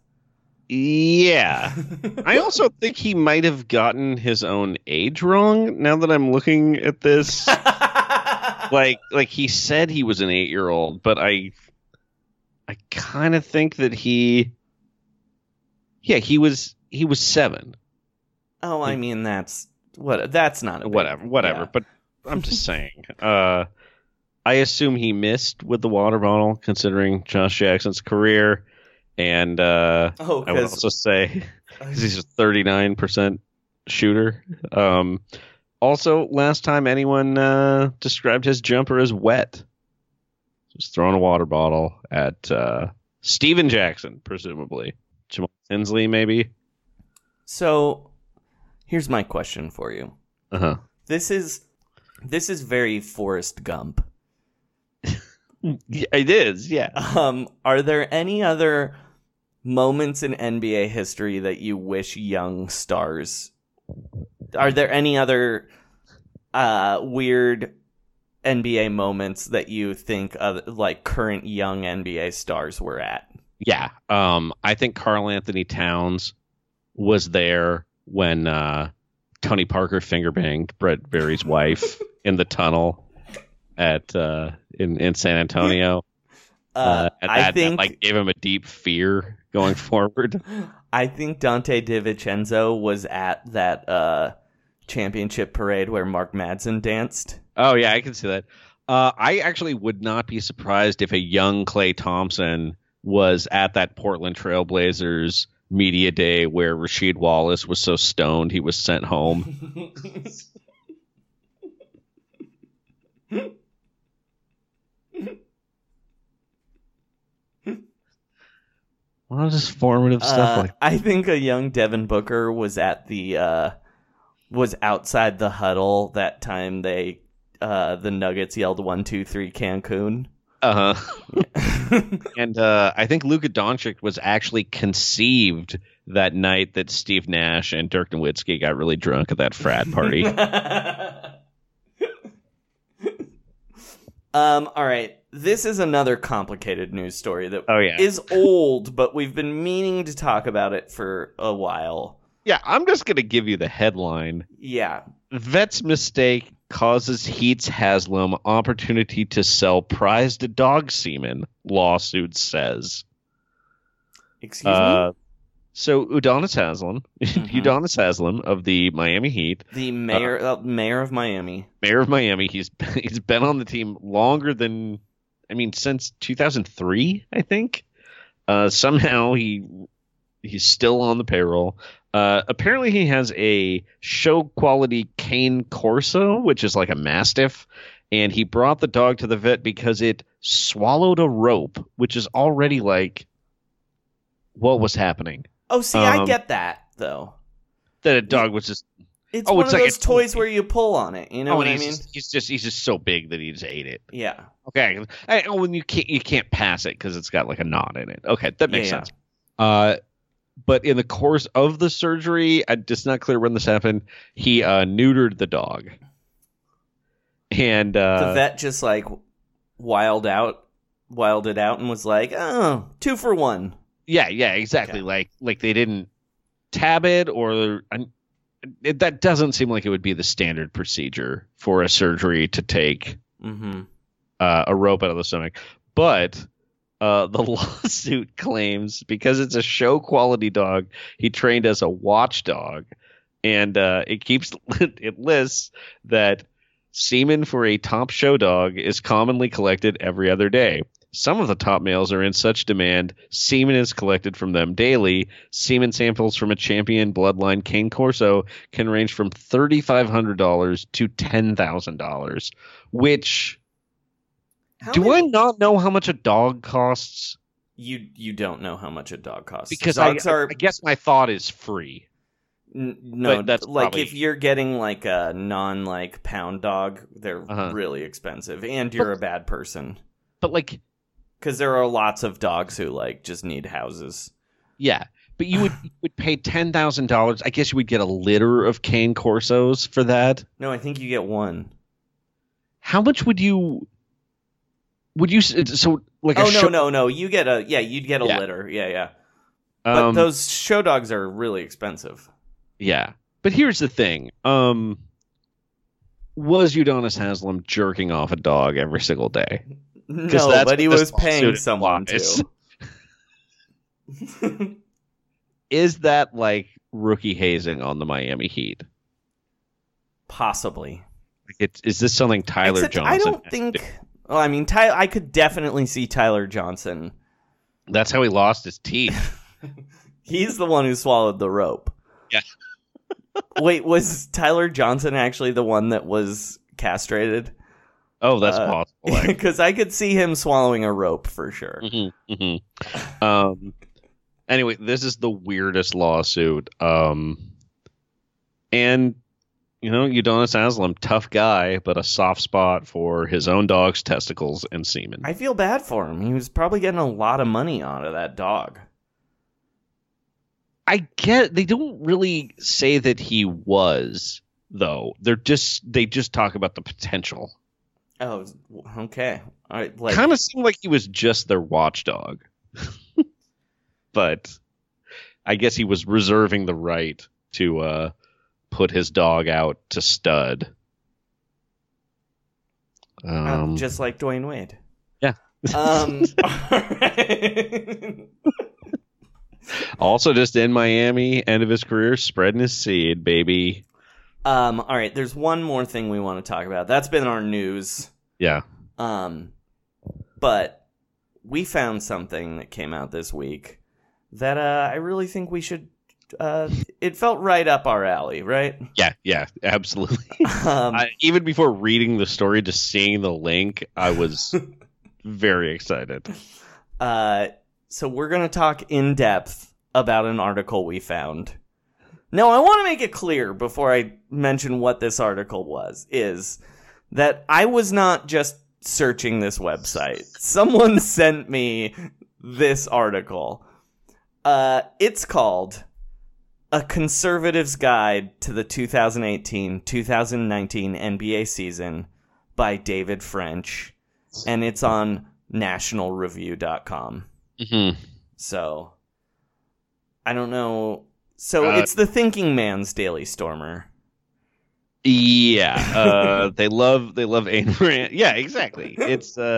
Yeah. I also think he might have gotten his own age wrong now that I'm looking at this. like like he said he was an eight-year-old, but I I kind of think that he Yeah, he was he was seven. Oh, I mean that's what that's not a big, Whatever, whatever, yeah. but I'm just saying. Uh I assume he missed with the water bottle considering Josh Jackson's career. And uh, Oh, I would 'cause- also say because he's a thirty-nine percent shooter. Um, also, last time anyone uh, described his jumper as wet, just throwing a water bottle at uh, Steven Jackson, presumably. Jamal Tinsley, maybe. So, here's my question for you. Uh huh. This is this is very Forrest Gump. Yeah, it is. Yeah. Um, are there any other moments in N B A history that you wish young stars? Are there any other uh, weird N B A moments that you think of, like current young N B A stars were at? Yeah. Um, I think Karl Anthony Towns was there when uh, Tony Parker fingerbanged Brett Berry's wife in the tunnel at uh, in in San Antonio. Uh, Uh, and I that, think that, like gave him a deep fear going forward. I think Dante DiVincenzo was at that uh, championship parade where Mark Madsen danced. Oh yeah, I can see that. Uh, I actually would not be surprised if a young Klay Thompson was at that Portland Trailblazers media day where Rasheed Wallace was so stoned he was sent home. A lot of just formative stuff Uh, like I think a young Devin Booker was at the uh, was outside the huddle that time they uh, the Nuggets yelled one two three Cancun. uh huh. And uh, I think Luka Doncic was actually conceived that night that Steve Nash and Dirk Nowitzki got really drunk at that frat party. Um. All right. This is another complicated news story that Oh, yeah. is old, but we've been meaning to talk about it for a while. Yeah, I'm just going to give you the headline. Yeah. Vet's mistake causes Heat's Haslam opportunity to sell prized dog semen, lawsuit says. Excuse Uh, me. So Udonis Haslem, mm-hmm. Udonis Haslem of the Miami Heat, the mayor, uh, uh, mayor of Miami, mayor of Miami. He's he's been on the team longer than, I mean, since two thousand three, I think. Uh, somehow he he's still on the payroll. Uh, apparently, he has a show quality cane corso, which is like a mastiff, and he brought the dog to the vet because it swallowed a rope, which is already like, what was happening? Oh, see, um, I get that, though. That a dog was just... It's oh, one it's of like those toys where you pull on it, you know oh, what I he's mean? Just, he's just he's just so big that he just ate it. Yeah. Okay. I, oh, and you can't, you can't pass it because it's got like a knot in it. Okay, that makes yeah, sense. Yeah. Uh, but in the course of the surgery, I, it's not clear when this happened, he uh, neutered the dog. And... Uh, the vet just like wild out, wilded out and was like, oh, two for one. Yeah, yeah, exactly. Okay. Like, like they didn't tab it, or uh, it, that doesn't seem like it would be the standard procedure for a surgery to take mm-hmm. uh, a rope out of the stomach. But uh, the lawsuit claims because it's a show quality dog, he trained as a watchdog, and uh, it keeps it lists that semen for a top show dog is commonly collected every other day. Some of the top males are in such demand, semen is collected from them daily. Semen samples from a champion bloodline cane corso can range from three thousand five hundred dollars to ten thousand dollars, which... How do many... I not know how much a dog costs? You you don't know how much a dog costs. Because Dogs I, are... I guess my thought is free. N- no, but that's like probably... if you're getting like a non like pound dog, they're uh-huh. really expensive, and you're but, a bad person. But like... Because there are lots of dogs who like just need houses. Yeah, but you would you would pay ten thousand dollars. I guess you would get a litter of cane corsos for that. No, I think you get one. How much would you? Would you so like? Oh a no show, no no! You get a yeah, you'd get a yeah. litter. Yeah yeah. But um, those show dogs are really expensive. Yeah, but here's the thing. Um, was Udonis Haslem jerking off a dog every single day? No, but he was paying someone to. Is that like rookie hazing on the Miami Heat? Possibly. It, is this something Tyler Except Johnson? I don't think. Do? Well, I mean, Ty, I could definitely see Tyler Johnson. That's how he lost his teeth. He's the one who swallowed the rope. Yeah. Wait, was Tyler Johnson actually the one that was castrated? Oh, that's uh, possible. Because I could see him swallowing a rope for sure. Mm-hmm, mm-hmm. Um. Anyway, this is the weirdest lawsuit. Um. And, you know, Udonis Haslem, tough guy, but a soft spot for his own dog's testicles and semen. I feel bad for him. He was probably getting a lot of money out of that dog. I get they don't really say that he was, though. They're just they just talk about the potential. Oh, okay. All right, like, kind of seemed like he was just their watchdog. But I guess he was reserving the right to uh, put his dog out to stud. Um, uh, just like Dwayne Wade. Yeah. Um, all right. Also just in Miami, end of his career, spreading his seed, baby. Um, all right, there's one more thing we want to talk about. That's been our news. Yeah. Um, but we found something that came out this week that uh, I really think we should. Uh, it felt right up our alley, right? Yeah, yeah, absolutely. Um, I, even before reading the story, just seeing the link, I was very excited. Uh, so we're gonna talk in depth about an article we found. Now, I want to make it clear before I mention what this article was, is that I was not just searching this website. Someone sent me this article. Uh, it's called A Conservative's Guide to the twenty eighteen twenty nineteen N B A Season by David French, and it's on national review dot com. Mm-hmm. So, I don't know... So uh, it's the thinking man's Daily Stormer. Yeah, uh, they love they love Ayn Rand. Yeah, exactly. It's uh,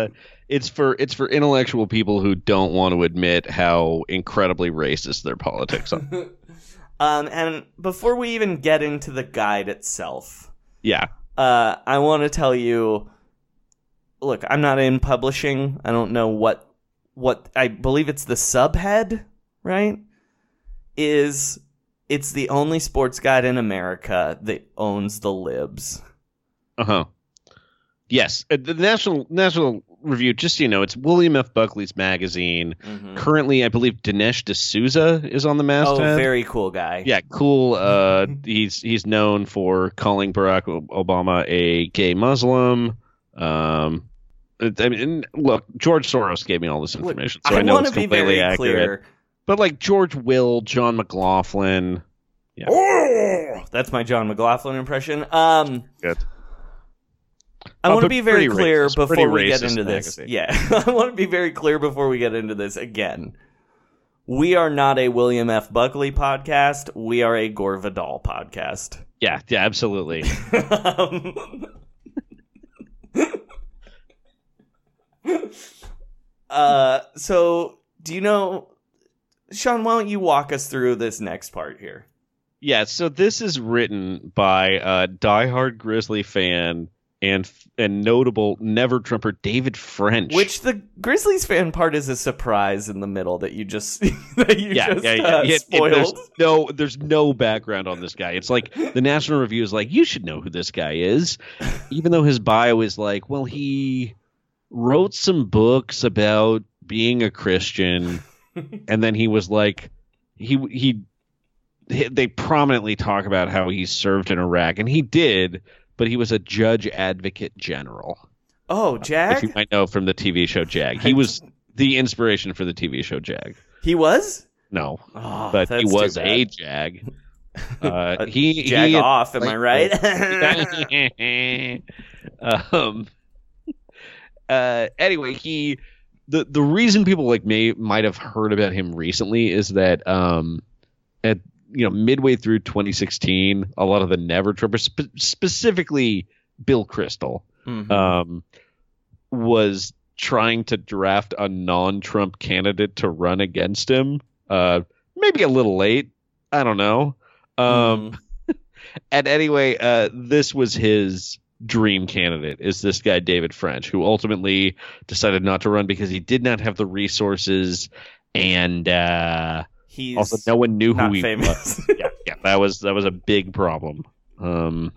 it's for it's for intellectual people who don't want to admit how incredibly racist their politics are. um, and before we even get into the guide itself, yeah, uh, I want to tell you. Look, I'm not in publishing. I don't know what what I believe it's the subhead, right? Is it's the only sports guide in America that owns the libs. Uh-huh. Yes. Uh, The National National Review, just so you know, it's William F. Buckley's magazine. Mm-hmm. Currently, I believe Dinesh D'Souza is on the Oh, masthead. very cool guy. Yeah, cool. Uh, he's he's known for calling Barack Obama a gay Muslim. Um, I mean, look, George Soros gave me all this information, Look, so I, I know want it's to be completely very accurate. clear. But like George Will, John McLaughlin. Yeah. Oh, that's my John McLaughlin impression. Um, Good. I Oh, want to but be very pretty clear racist, pretty before we get racist into this. magazine. Yeah, I want to be very clear before we get into this again. We are not a William F. Buckley podcast. We are a Gore Vidal podcast. Yeah, yeah, absolutely. um, uh, so, do you know, Sean, why don't you walk us through this next part here? Yeah, so this is written by a diehard Grizzly fan and and notable Never Trumper David French. Which the Grizzlies fan part is a surprise in the middle that you just that you yeah, just yeah, yeah. uh, It- it- spoiled. there's no, there's no background on this guy. It's like the National Review is like, you should know who this guy is, even though his bio is like, well, he wrote some books about being a Christian, and then he was like, he he. They prominently talk about how he served in Iraq, and he did, but he was a judge advocate general. Oh, Jag? If you might know from the T V show Jag. He was the inspiration for the T V show Jag. He was? No, Oh, but he that's was too bad. a Jag. Uh, he Jag he, off, am I right? um. Uh. Anyway, he the the reason people like me might have heard about him recently is that um at you know midway through twenty sixteen, a lot of the Never Trumpers, spe- specifically Bill Kristol, Mhm. um, was trying to draft a non-Trump candidate to run against him. Uh, maybe a little late. I don't know. Um, Mhm. And anyway, uh, this was his dream candidate, is this guy David French, who ultimately decided not to run because he did not have the resources, and uh, He's also no one knew who not he famous. was. yeah, yeah, that was that was a big problem. Um,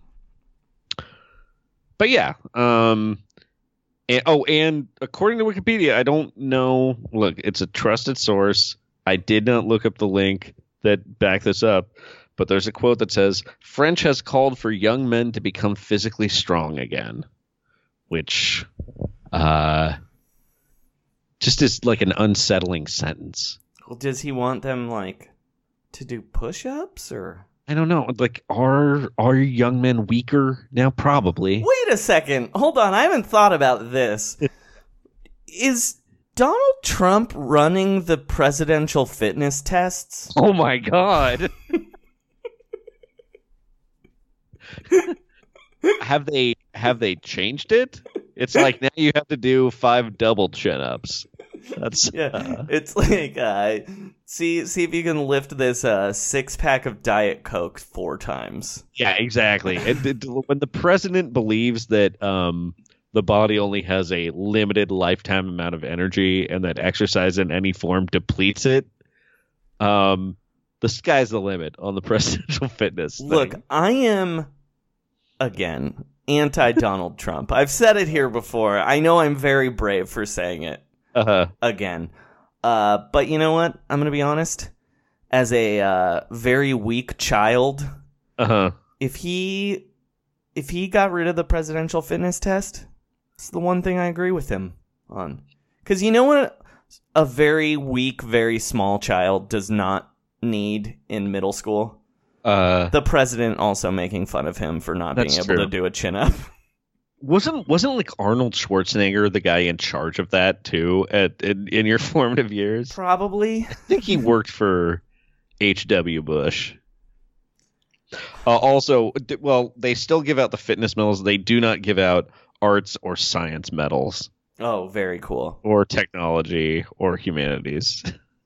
but yeah, um, and, oh, and according to Wikipedia, I don't know. Look, it's a trusted source. I did not look up the link that backed this up, but there's a quote that says, "French has called for young men to become physically strong again," which, uh, just is like an unsettling sentence. Well, does he want them, like, to do push-ups, or? I don't know. Like, are are young men weaker now? Probably. Wait a second. Hold on. I haven't thought about this. Is Donald Trump running the presidential fitness tests? Oh my god. have they have they changed it? It's like now you have to do five double chin-ups. That's Yeah, uh, it's like uh, see see if you can lift this uh, six pack of Diet Coke four times. yeah, exactly. It, it, when the president believes that um, the body only has a limited lifetime amount of energy and that exercise in any form depletes it, um, the sky's the limit on the presidential fitness thing. Look, I am again anti Donald Trump. I've said it here before. I know I'm very brave for saying it uh-huh. again. Uh, but you know what? I'm gonna be honest. As a uh, very weak child, Uh-huh. if he if he got rid of the presidential fitness test, it's the one thing I agree with him on. Because you know what a very weak, very small child does not need in middle school? Uh, The president also making fun of him for not being That's able true. to do a chin-up. wasn't wasn't like Arnold Schwarzenegger the guy in charge of that too at in, in your formative years? Probably. I think he worked for H W Bush. Uh, also, d- well, they still give out the fitness medals. They do not give out arts or science medals. Oh, very cool. Or technology or humanities.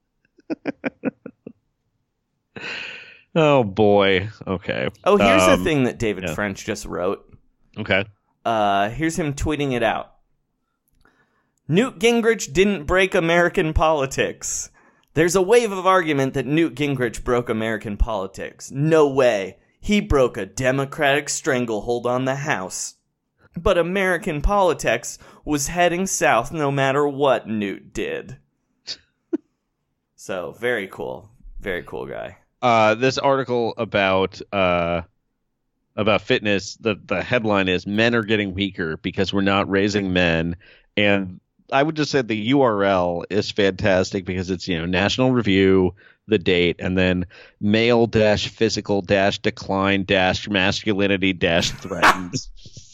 Oh, boy. Okay. Oh, here's um, the thing that David yeah. French just wrote. Okay. Uh, here's him tweeting it out. Newt Gingrich didn't break American politics. There's a wave of argument that Newt Gingrich broke American politics. No way. He broke a Democratic stranglehold on the House. But American politics was heading south no matter what Newt did. So, very cool. Very cool guy. Uh, this article about uh, about fitness, the, the headline is Men Are Getting Weaker Because We're Not Raising Men. And I would just say the U R L is fantastic because it's, you know, National Review, the date, and then male dash physical dash decline dash masculinity dash threatens.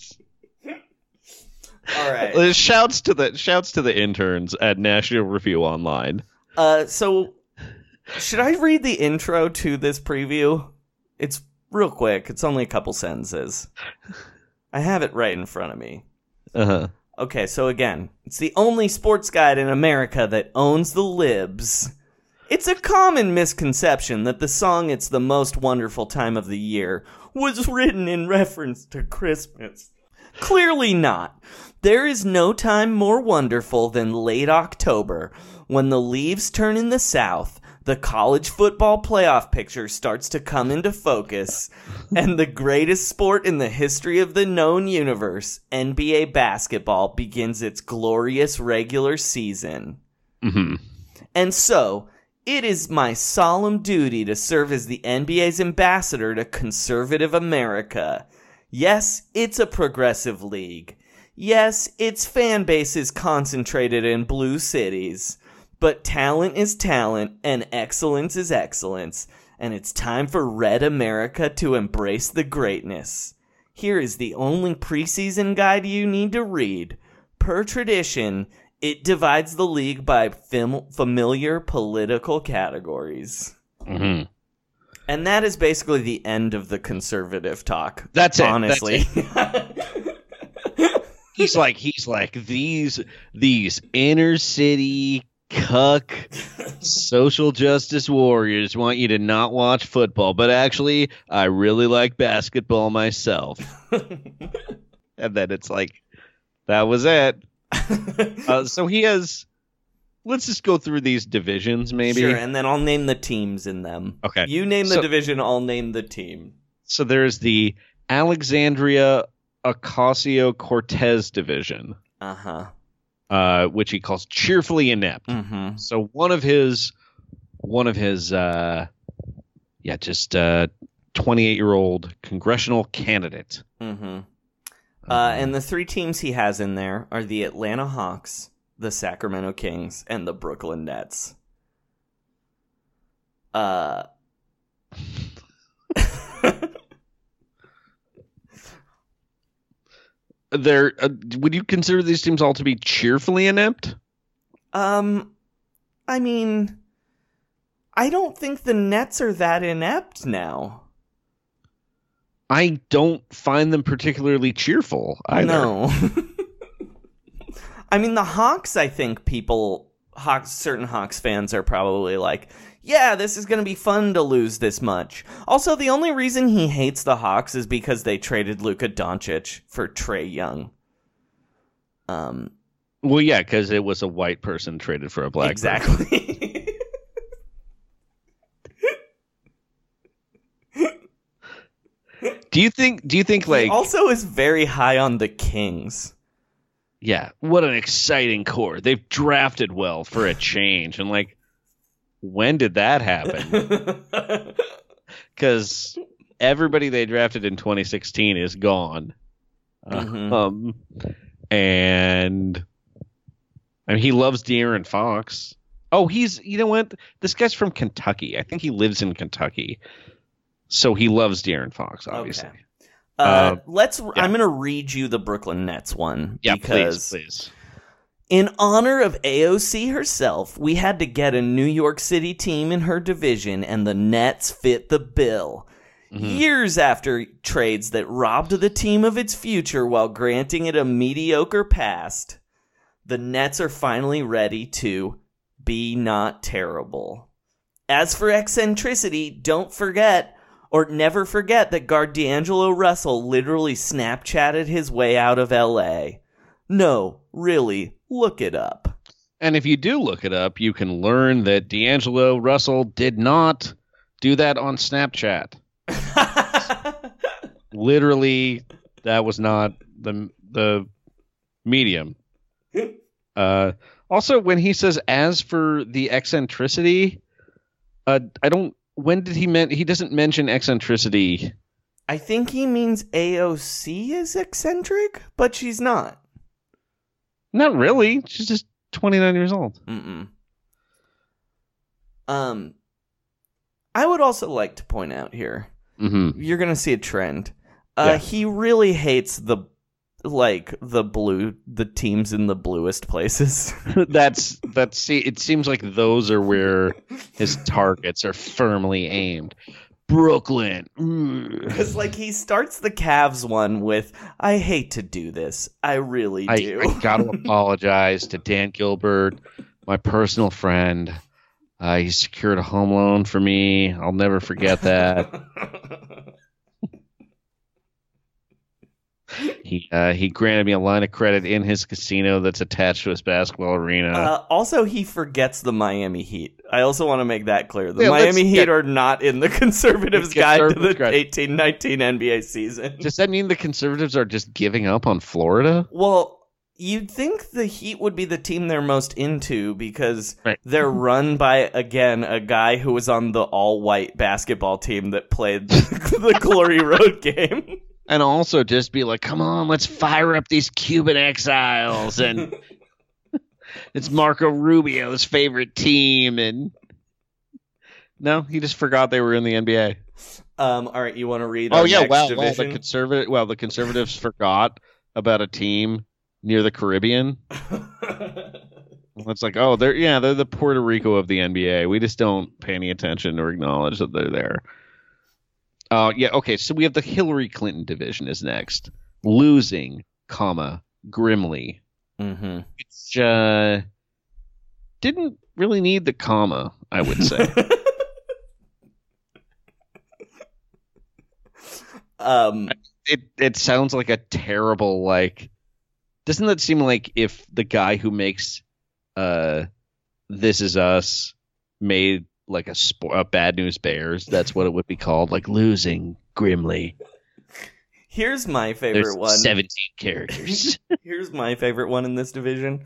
All right. Shouts to the shouts to the interns at National Review Online. Uh, so should I read the intro to this preview? It's real quick. It's only a couple sentences. I have it right in front of me. Uh-huh. Okay, so again, it's the only sports guide in America that owns the libs. It's a common misconception that the song It's the Most Wonderful Time of the Year was written in reference to Christmas. Clearly not. There is no time more wonderful than late October, when the leaves turn in the south, the college football playoff picture starts to come into focus, and the greatest sport in the history of the known universe, N B A basketball, begins its glorious regular season. Mm-hmm. And so, it is my solemn duty to serve as the N B A's ambassador to conservative America. Yes, it's a progressive league. Yes, its fan base is concentrated in blue cities. But talent is talent, and excellence is excellence, and it's time for Red America to embrace the greatness. Here is the only preseason guide you need to read. Per tradition, it divides the league by fam- familiar political categories. Mm-hmm. And that is basically the end of the conservative talk. That's it. Honestly. That's it. he's like, he's like, these, these inner city cuck social justice warriors want you to not watch football, but actually I really like basketball myself. And then it's like, that was it. uh, so he has, let's just go through these divisions maybe. Sure, and then I'll name the teams in them. Okay. You name the so, division, I'll name the team. So there's the Alexandria Ocasio-Cortez division. Uh-huh. Uh, which he calls cheerfully inept. Mm-hmm. So one of his, one of his, uh, yeah, just uh, twenty-eight-year-old congressional candidate. Mm-hmm. Uh, and the three teams he has in there are the Atlanta Hawks, the Sacramento Kings, and the Brooklyn Nets. Uh. There, uh, would you consider these teams all to be cheerfully inept? Um, I mean, I don't think the Nets are that inept now. I don't find them particularly cheerful either. No. I mean, the Hawks, I think people, Hawks, certain Hawks fans are probably like, yeah, this is going to be fun to lose this much. Also, the only reason he hates the Hawks is because they traded Luka Doncic for Trae Young. Um, well, yeah, because it was a white person traded for a black exactly. person. Do you think, do you think like... He also is very high on the Kings. Yeah, what an exciting core. They've drafted well for a change. And like, when did that happen? Because everybody they drafted in twenty sixteen is gone. Mm-hmm. Um, and I mean, he loves De'Aaron Fox. Oh, he's, you know what? This guy's from Kentucky. I think he lives in Kentucky. So he loves De'Aaron Fox, obviously. Okay. Uh, Uh, let's. yeah. I'm going to read you the Brooklyn Nets one. Yeah, because please, please. in honor of A O C herself, we had to get a New York City team in her division, and the Nets fit the bill. Mm-hmm. Years after trades that robbed the team of its future while granting it a mediocre past, The Nets are finally ready to be not terrible. As for eccentricity, don't forget, or never forget, that guard D'Angelo Russell literally Snapchatted his way out of L A. No, really, look it up. And if you do look it up, you can learn that D'Angelo Russell did not do that on Snapchat. Literally, that was not the the medium. Uh, also, when he says, as for the eccentricity, uh, I don't, when did he mean, he doesn't mention eccentricity. I think he means A O C is eccentric, but she's not. Not really. She's just twenty-nine years old. Mm-mm. Um, I would also like to point out here, mm-hmm. you're going to see a trend. Uh, yeah. He really hates the, like, the blue, the teams in the bluest places. that's, that's, see, it seems like those are where his targets are firmly aimed. Brooklyn. Because, like, he starts the Cavs one with, I hate to do this. I really do. I, I got to apologize to Dan Gilbert, my personal friend. Uh, he secured a home loan for me. I'll never forget that. He uh, he granted me a line of credit in his casino that's attached to his basketball arena. Uh, also, he forgets the Miami Heat. I also want to make that clear. The Yeah, Miami Heat get, are not in the Conservatives' Guide to the guide. eighteen nineteen N B A season. Does that mean the Conservatives are just giving up on Florida? Well, you'd think the Heat would be the team they're most into because right. they're run by, again, a guy who was on the all-white basketball team that played the, the Glory Road game. And also just be like, come on, let's fire up these Cuban exiles. And it's Marco Rubio's favorite team. And no, he just forgot they were in the N B A. Um, all right, you want to read Oh, our yeah, next well, well, division? the conservative, well, the Conservatives forgot about a team near the Caribbean. It's like, oh, they're yeah, they're the Puerto Rico of the N B A. We just don't pay any attention or acknowledge that they're there. Uh, yeah, okay, so we have the Hillary Clinton division is next. Losing, comma, grimly. Mm-hmm. Which uh, didn't really need the comma, I would say. um, it it sounds like a terrible, like, doesn't that seem like if the guy who makes uh, This Is Us made like a, sp- a Bad News Bears, that's what it would be called, like losing grimly. Here's my favorite There's one. seventeen characters. Here's my favorite one in this division.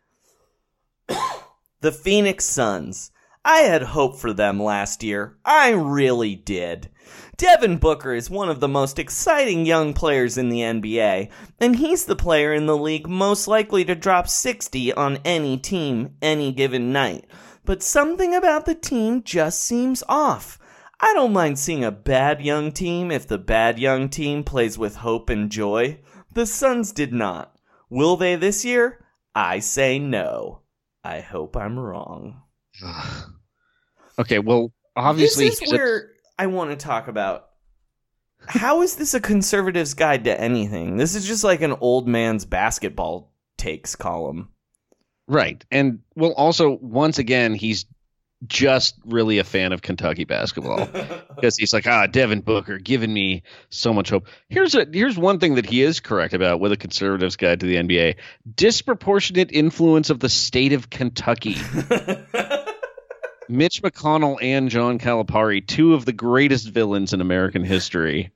The Phoenix Suns. I had hope for them last year. I really did. Devin Booker is one of the most exciting young players in the N B A, and he's the player in the league most likely to drop sixty on any team any given night. But something about the team just seems off. I don't mind seeing a bad young team if the bad young team plays with hope and joy. The Suns did not. Will they this year? I say no. I hope I'm wrong. Okay, well, obviously... This is where I want to talk about, how is this a conservative's guide to anything? This is just like an old man's basketball takes column. Right. And, well, also, once again, he's just really a fan of Kentucky basketball. Because he's like, ah, Devin Booker giving me so much hope. Here's a here's one thing that he is correct about with a conservative's guide to the N B A. Disproportionate influence of the state of Kentucky. Mitch McConnell and John Calipari, two of the greatest villains in American history.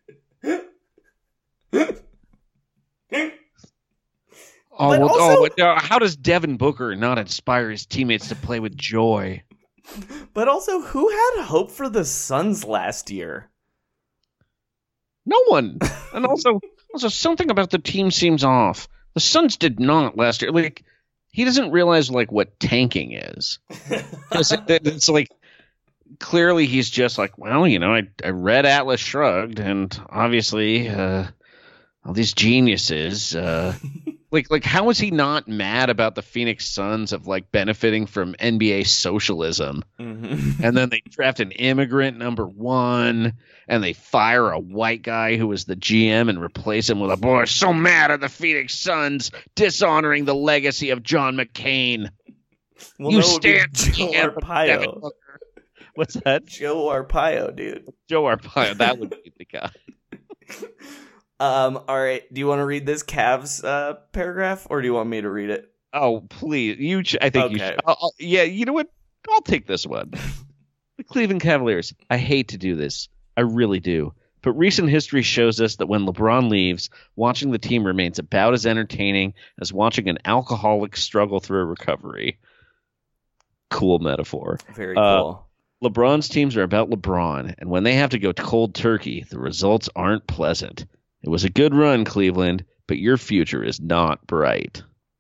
Oh, But well, also- oh, uh, how does Devin Booker not inspire his teammates to play with joy? But also, who had hope for the Suns last year? No one. And also, also something about the team seems off. The Suns did not last year. Like, he doesn't realize like what tanking is. It's, it's like clearly he's just like, well, you know, I I read Atlas Shrugged, and obviously, uh, all these geniuses. Uh, like, like, how is he not mad about the Phoenix Suns of like benefiting from N B A socialism? Mm-hmm. And then they draft an immigrant number one, and they fire a white guy who was the G M and replace him with a boy. So mad at the Phoenix Suns dishonoring the legacy of John McCain. Well, you no, it would be stand Joe G M for Devin Arpaio. Booker. What's that? Joe Arpaio, dude. Joe Arpaio. That would be the guy. Um. All right. Do you want to read this Cavs uh, paragraph, or do you want me to read it? Oh, please. You. Ch- I think you Okay. should. I'll, I'll- yeah, you know what? I'll take this one. The Cleveland Cavaliers. I hate to do this. I really do. But recent history shows us that when LeBron leaves, watching the team remains about as entertaining as watching an alcoholic struggle through a recovery. Cool metaphor. Very Uh, cool. LeBron's teams are about LeBron, and when they have to go cold turkey, the results aren't pleasant. It was a good run, Cleveland, but your future is not bright.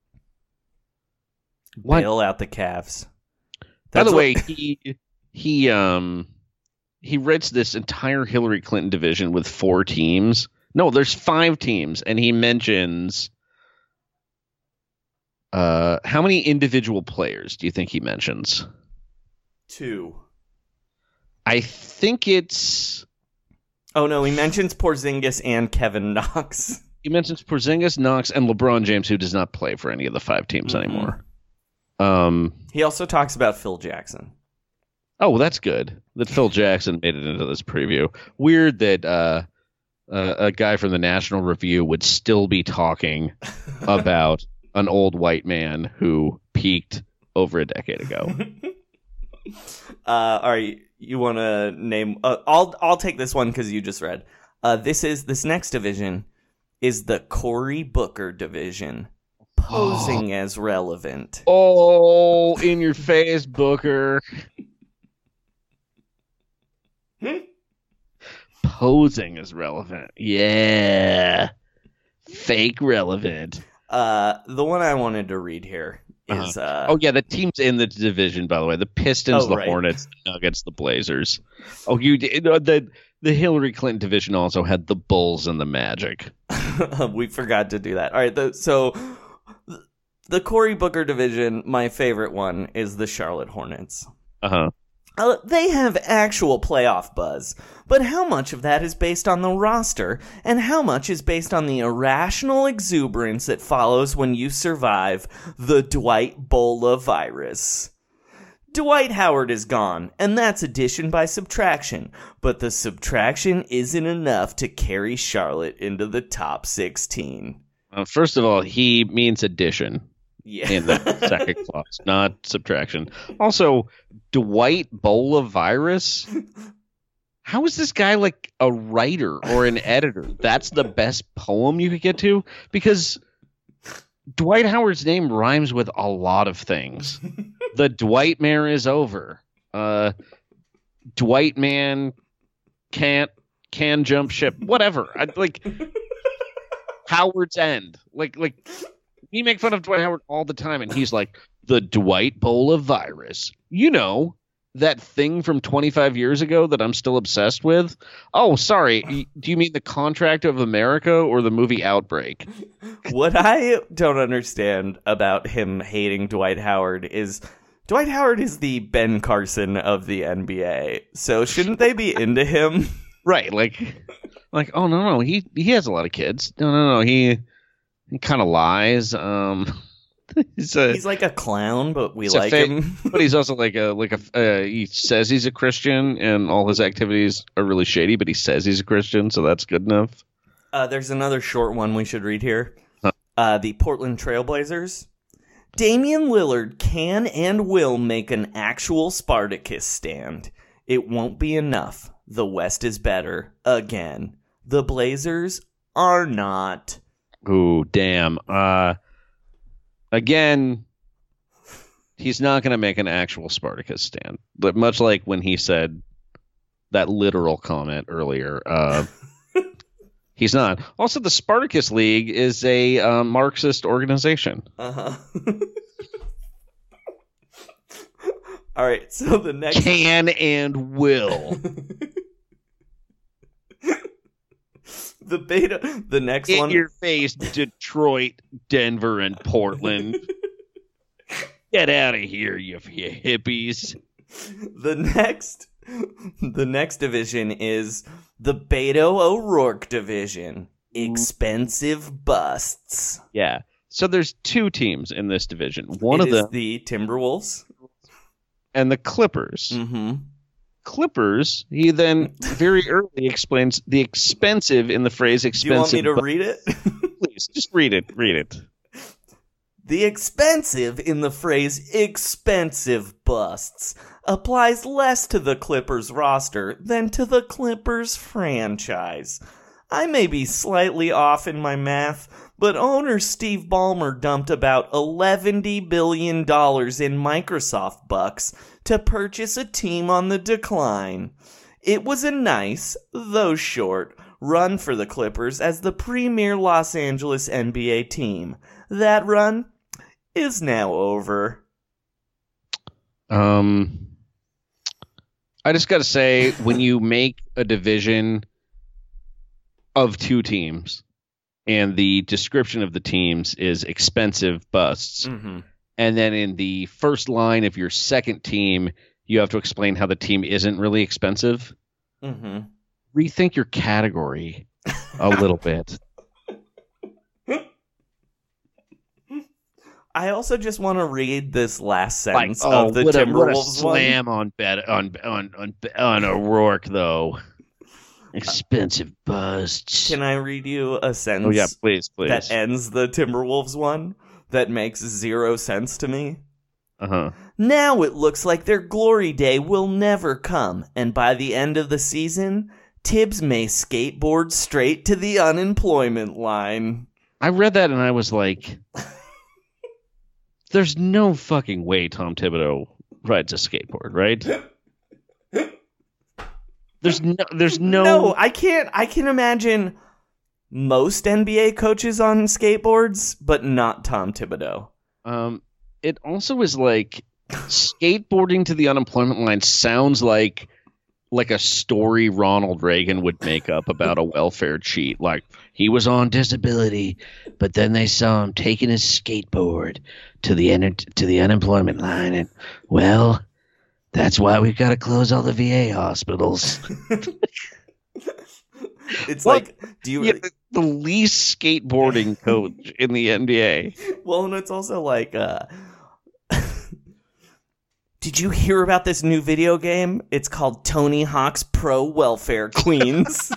What? Bail out the Cavs. By That's the what- way, he he um he writes this entire Hillary Clinton division with four teams. No, there's five teams, and he mentions uh how many individual players do you think he mentions? two. I think it's Oh no, he mentions Porzingis and Kevin Knox. he mentions Porzingis, Knox, and LeBron James, who does not play for any of the five teams Mhm. anymore. Um. He also talks about Phil Jackson. Oh, well, that's good that Phil Jackson made it into this preview. Weird that uh, uh, a guy from the National Review would still be talking about an old white man who peaked over a decade ago. Uh, all right, you want to name? Uh, I'll I'll take this one because you just read. Uh, this is this next division is the Cory Booker division, posing as relevant. Oh, in your face, Booker. Posing as relevant. Yeah. Fake relevant. Uh, the one I wanted to read here is uh, Oh, yeah, the teams in the division, by the way. The Pistons, Oh, the right. Hornets, the Nuggets, the Blazers. Oh, you did. uh, The, the Hillary Clinton division also had the Bulls and the Magic. we forgot to do that. All right, the, so the Cory Booker division, my favorite one is the Charlotte Hornets. Uh-huh. Uh, they have actual playoff buzz, but how much of that is based on the roster, and how much is based on the irrational exuberance that follows when you survive the Dwight Bola virus? Dwight Howard is gone, and that's addition by subtraction, but the subtraction isn't enough to carry Charlotte into the top sixteen. Uh, first of all, he means addition Yeah. in that second clause, not subtraction. Also, Dwight Bola virus? How is this guy like a writer or an editor? That's the best poem you could get to? Because Dwight Howard's name rhymes with a lot of things. The Dwight Mare is over. Uh, Dwight Man can't can jump ship. Whatever. I, like Howard's End. Like like we make fun of Dwight Howard all the time, and he's like the Dwight Bola virus. You know, that thing from twenty-five years ago that I'm still obsessed with. Oh, sorry. Y- Do you mean the Contract of America or the movie Outbreak? What I don't understand about him hating Dwight Howard is Dwight Howard is the Ben Carson of the N B A. So shouldn't they be into him? Right, like, like, oh no, no, he he has a lot of kids. No, no, no, he he kind of lies. Um, he's a, He's like a clown, but we he's a like fa- him. but he's also like a like a. Uh, he says he's a Christian, and all his activities are really shady. But he says he's a Christian, so that's good enough. Uh, there's another short one we should read here. Huh. Uh, the Portland Trailblazers. Damian Lillard can and will make an actual Spartacus stand. It won't be enough. The West is better. Again. The Blazers are not. Ooh, damn. Uh, again, he's not going to make an actual Spartacus stand. But much like when he said that literal comment earlier, uh, he's not. Also, the Spartacus League is a uh, Marxist organization. Uh-huh. All right, so the next... Can and will. The beta, the next In one. your face, Detroit, Denver, and Portland. Get out of here, you, you hippies. The next, the next division is the Beto O'Rourke division. Expensive busts. Yeah. So there's two teams in this division. One It of is them the Timberwolves and the Clippers. Mm-hmm. Clippers, he then very early explains the expensive in the phrase Do you want expensive. me to bu- read it? Please, just read it. Read it. The expensive in the phrase expensive busts applies less to the Clippers roster than to the Clippers franchise. I may be slightly off in my math, but owner Steve Ballmer dumped about eleven billion dollars in Microsoft bucks to purchase a team on the decline. It was a nice, though short, run for the Clippers as the premier Los Angeles N B A team. That run is now over. Um, I just got to say, when you make a division of two teams, and the description of the teams is expensive busts, Mm-hmm. and then in the first line of your second team, you have to explain how the team isn't really expensive. Mm-hmm. Rethink your category a little bit. I also just want to read this last Like, sentence oh, of the what a, what a Timberwolves one. slam on bet on on on on O'Rourke though. Expensive busts. Can I read you a sentence Oh yeah, please, please. that ends the Timberwolves one that makes zero sense to me? Uh huh. Now it looks like their glory day will never come, and by the end of the season, Tibbs may skateboard straight to the unemployment line. I read that and I was like, "There's no fucking way Tom Thibodeau rides a skateboard, right?" There's no, there's no. No, I can't. I can imagine most N B A coaches on skateboards, but not Tom Thibodeau. Um, it also is like skateboarding to the unemployment line sounds like like a story Ronald Reagan would make up about a welfare cheat. Like, he was on disability, but then they saw him taking his skateboard to the enter- to the unemployment line, and well, that's why we've got to close all the V A hospitals. It's Well, like, do you? Yeah, the, the least skateboarding coach in the N B A. Well, and it's also like, uh, did you hear about this new video game? It's called Tony Hawk's Pro Welfare Queens.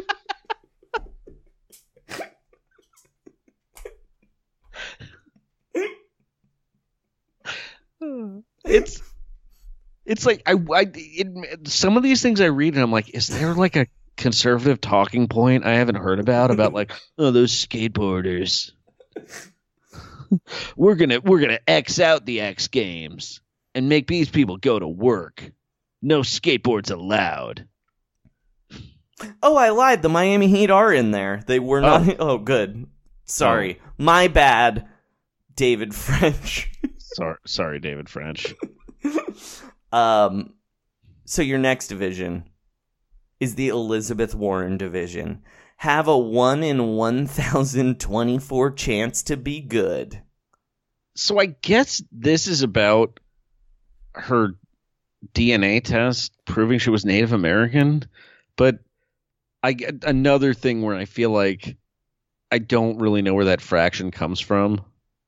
It's it's like I, I it, some of these things I read and I'm like, is there like a conservative talking point I haven't heard about about like, oh, those skateboarders. we're gonna we're gonna X out the X Games and make these people go to work. No skateboards allowed. Oh, I lied. The Miami Heat are in there. They were not. Oh, oh good. Sorry. Oh. My bad, David French. sorry, sorry, David French. um, so your next division is the Elizabeth Warren division. Have a one in one thousand twenty-four chance to be good. So I guess this is about her D N A test proving she was Native American, but I get another thing where I feel like I don't really know where that fraction comes from.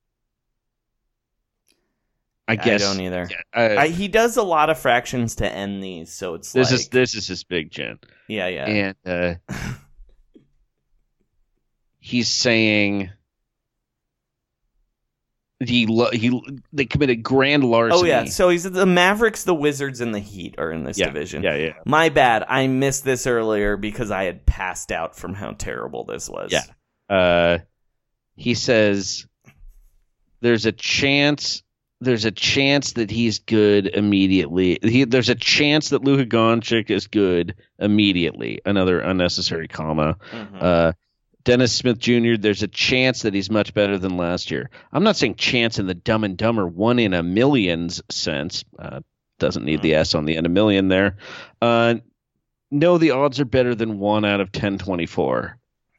I guess I don't either. I, I, he does a lot of fractions to end these, so it's this like, is this is his big chin. Yeah, yeah. And uh, he's saying he he they committed grand larceny. Oh yeah, so he's the Mavericks, the Wizards, and the Heat are in this yeah, division. Yeah, yeah. My bad. I missed this earlier because I had passed out from how terrible this was. Yeah. Uh, he says there's a chance. There's a chance that he's good immediately. He, there's a chance that Luka Doncic is good immediately. Another unnecessary comma. Mm-hmm. Uh, Dennis Smith Junior, there's a chance that he's much better than last year. I'm not saying chance in the Dumb and Dumber one in a millions sense. Uh, doesn't need mm-hmm. the S on the end of million there. Uh, no, the odds are better than one out of ten twenty-four.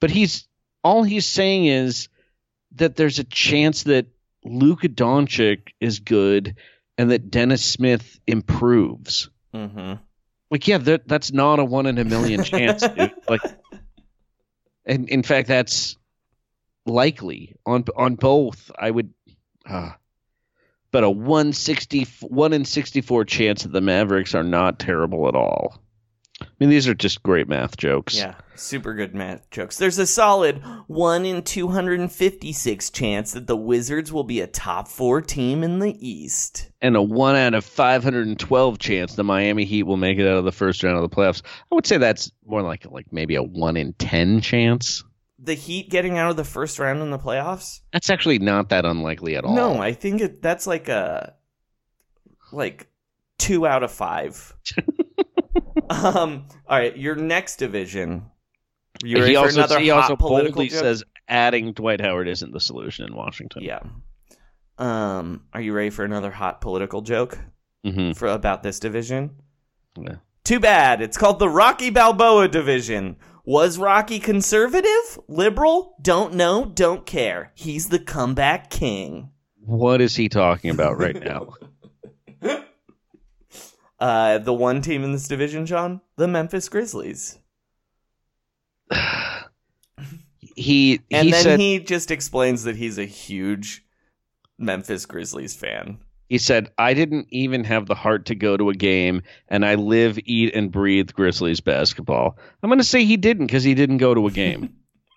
But he's all he's saying is that there's a chance that Luka Doncic is good and that Dennis Smith improves. Mm-hmm. Like, yeah, that that's not a one in a million chance, dude. Like, and in fact, that's likely on on both. I would, uh, but a one sixty one in sixty four chance that the Mavericks are not terrible at all. I mean, these are just great math jokes. Yeah, super good math jokes. There's a solid one in two hundred fifty-six chance that the Wizards will be a top four team in the East. And a one out of five hundred twelve chance the Miami Heat will make it out of the first round of the playoffs. I would say that's more like like maybe a one in ten chance. The Heat getting out of the first round in the playoffs? That's actually not that unlikely at all. No, I think it, that's like a like two out of five. um. All right, your next division. You ready he for also, another he hot also political boldly joke? says adding Dwight Howard isn't the solution in Washington. Yeah. Um. Are you ready for another hot political joke Mm-hmm. for about this division? Yeah. Too bad. It's called the Rocky Balboa division. Was Rocky conservative? Liberal? Don't know, don't care. He's the comeback king. What is he talking about right now? uh, the one team in this division, Sean? The Memphis Grizzlies. he And he then said he just explains that he's a huge Memphis Grizzlies fan. he said I didn't even have the heart to go to a game, and I live, eat, and breathe Grizzlies basketball. I'm going to say he didn't because he didn't go to a game.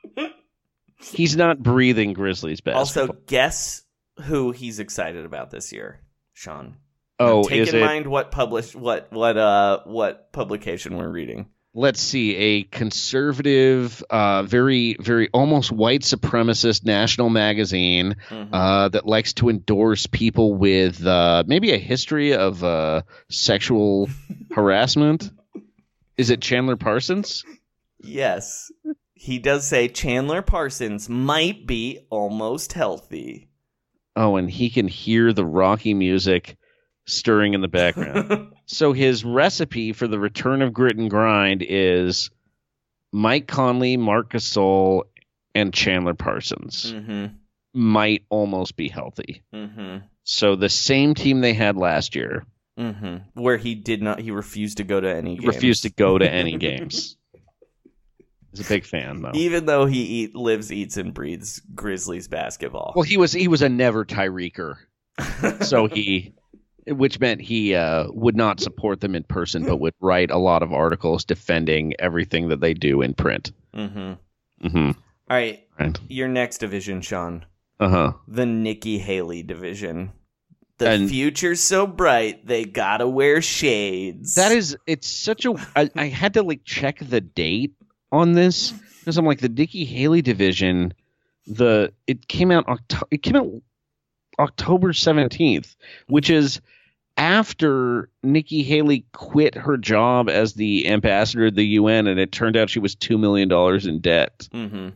He's not breathing Grizzlies basketball. Also, guess who he's excited about this year, Sean? oh, Take is in it? mind what published what what uh what publication we're reading. Let's see, a conservative, uh, very, very almost white supremacist national magazine Mhm. uh, that likes to endorse people with uh, maybe a history of uh, sexual harassment. Is it Chandler Parsons? Yes. He does say Chandler Parsons might be almost healthy. Oh, and he can hear the Rocky music stirring in the background. So his recipe for the return of grit and grind is Mike Conley, Marc Gasol, and Chandler Parsons. Mm-hmm. Might almost be healthy. Mm-hmm. So the same team they had last year. Mm-hmm. Where he did not, he refused to go to any games. Refused to go to any games. He's a big fan, though. Even though he eat, lives, eats, and breathes Grizzlies basketball. Well, he was he was a never Tyreeker, so he, which meant he uh, would not support them in person, but would write a lot of articles defending everything that they do in print. Mm-hmm. Mm-hmm. All right, Right. your next division, Sean. Uh huh. The Nikki Haley division. The And- future's so bright, they gotta wear shades. That is, it's such a. I, I had to like check the date on this because I'm like the Nikki Haley division. The it came out Octo- it came out October seventeenth, which is after Nikki Haley quit her job as the ambassador of the U N, and it turned out she was two million dollars in debt. Mm-hmm.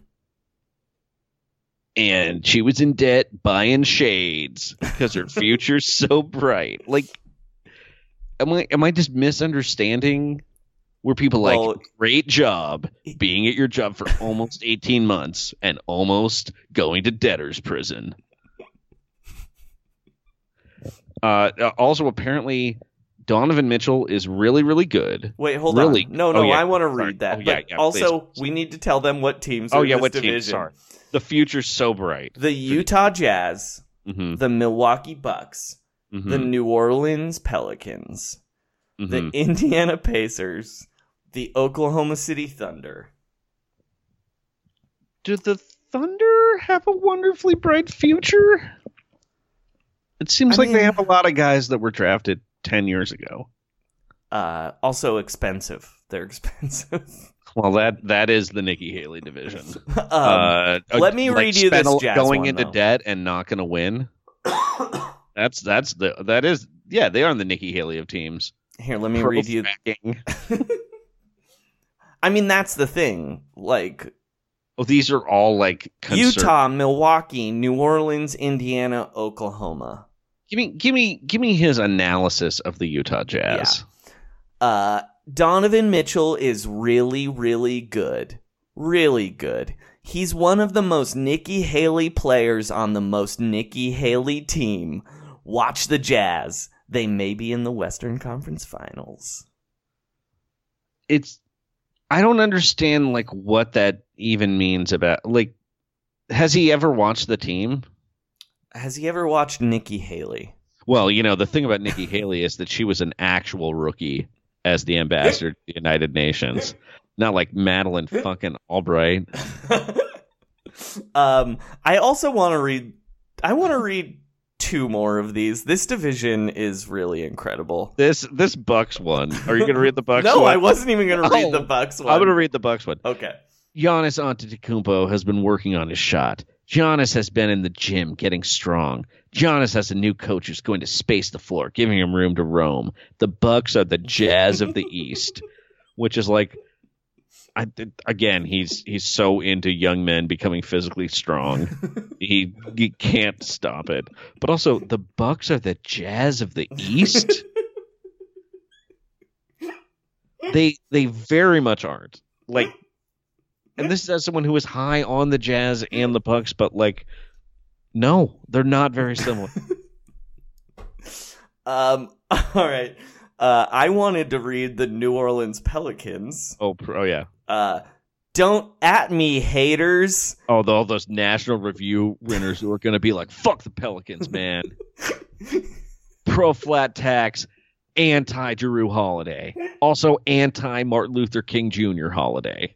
And she was in debt buying shades because her future's so bright. Like, am I am I just misunderstanding? Where people Well- like, great job being at your job for almost eighteen months and almost going to debtor's prison. Uh, also, apparently, Donovan Mitchell is really, really good. Wait, hold Really? on. No, no, Oh, yeah. I want to Sorry. read that. Oh, yeah, but yeah, also, please. we need to tell them what teams Oh, are yeah, in this what division. team? Sorry. The future's so bright. The Utah Jazz, Mm-hmm. the Milwaukee Bucks, Mm-hmm. the New Orleans Pelicans, mm-hmm. the Indiana Pacers, the Oklahoma City Thunder. Do the Thunder have a wonderfully bright future? It seems I like mean- they have a lot of guys that were drafted ten years ago. Uh, also expensive. They're expensive. Well, that that is the Nikki Haley division. um, uh, let me like read you spend this a- Jazz going one, into though. debt and not going to win. That's that's the that is yeah they are the Nikki Haley of teams. Here, let me read you. Pro-fracking. I mean, that's the thing. Like, Oh, these are all like conser- Utah, Milwaukee, New Orleans, Indiana, Oklahoma. Give me give me give me his analysis of the Utah Jazz. Uh, Donovan Mitchell is really, really good. really good. He's one of the most Nikki Haley players on the most Nikki Haley team. Watch the Jazz. They may be in the Western Conference Finals. It's, I don't understand, like, what that even means about, like, has he ever watched the team? Has he ever watched Nikki Haley? Well, you know, the thing about Nikki Haley is that she was an actual rookie as the ambassador to the United Nations. Not like Madeline fucking Albright. um, I also want to read, I want to read two more of these. This division is really incredible. This this Bucks one. Are you going to read the Bucks no, one? I wasn't even going to read Oh, the Bucks one. I'm going to read the Bucks one. Okay. Giannis Antetokounmpo has been working on his shot. Giannis has been in the gym getting strong. Giannis has a new coach who's going to space the floor, giving him room to roam. The Bucks are the Jazz of the East, which is like, I, again, he's he's so into young men becoming physically strong. he, he can't stop it. But also, the Bucks are the Jazz of the East. they they very much aren't. Like, and this is as someone who is high on the Jazz and the Bucks, but like, no, they're not very similar. um. All right. Uh, I wanted to read the New Orleans Pelicans. Oh, oh yeah. Uh, don't at me, haters. Oh, the, all those National Review winners who are going to be like, fuck the Pelicans, man. Pro flat tax, anti-Jrue Holiday. Also anti-Martin Luther King Junior Holiday.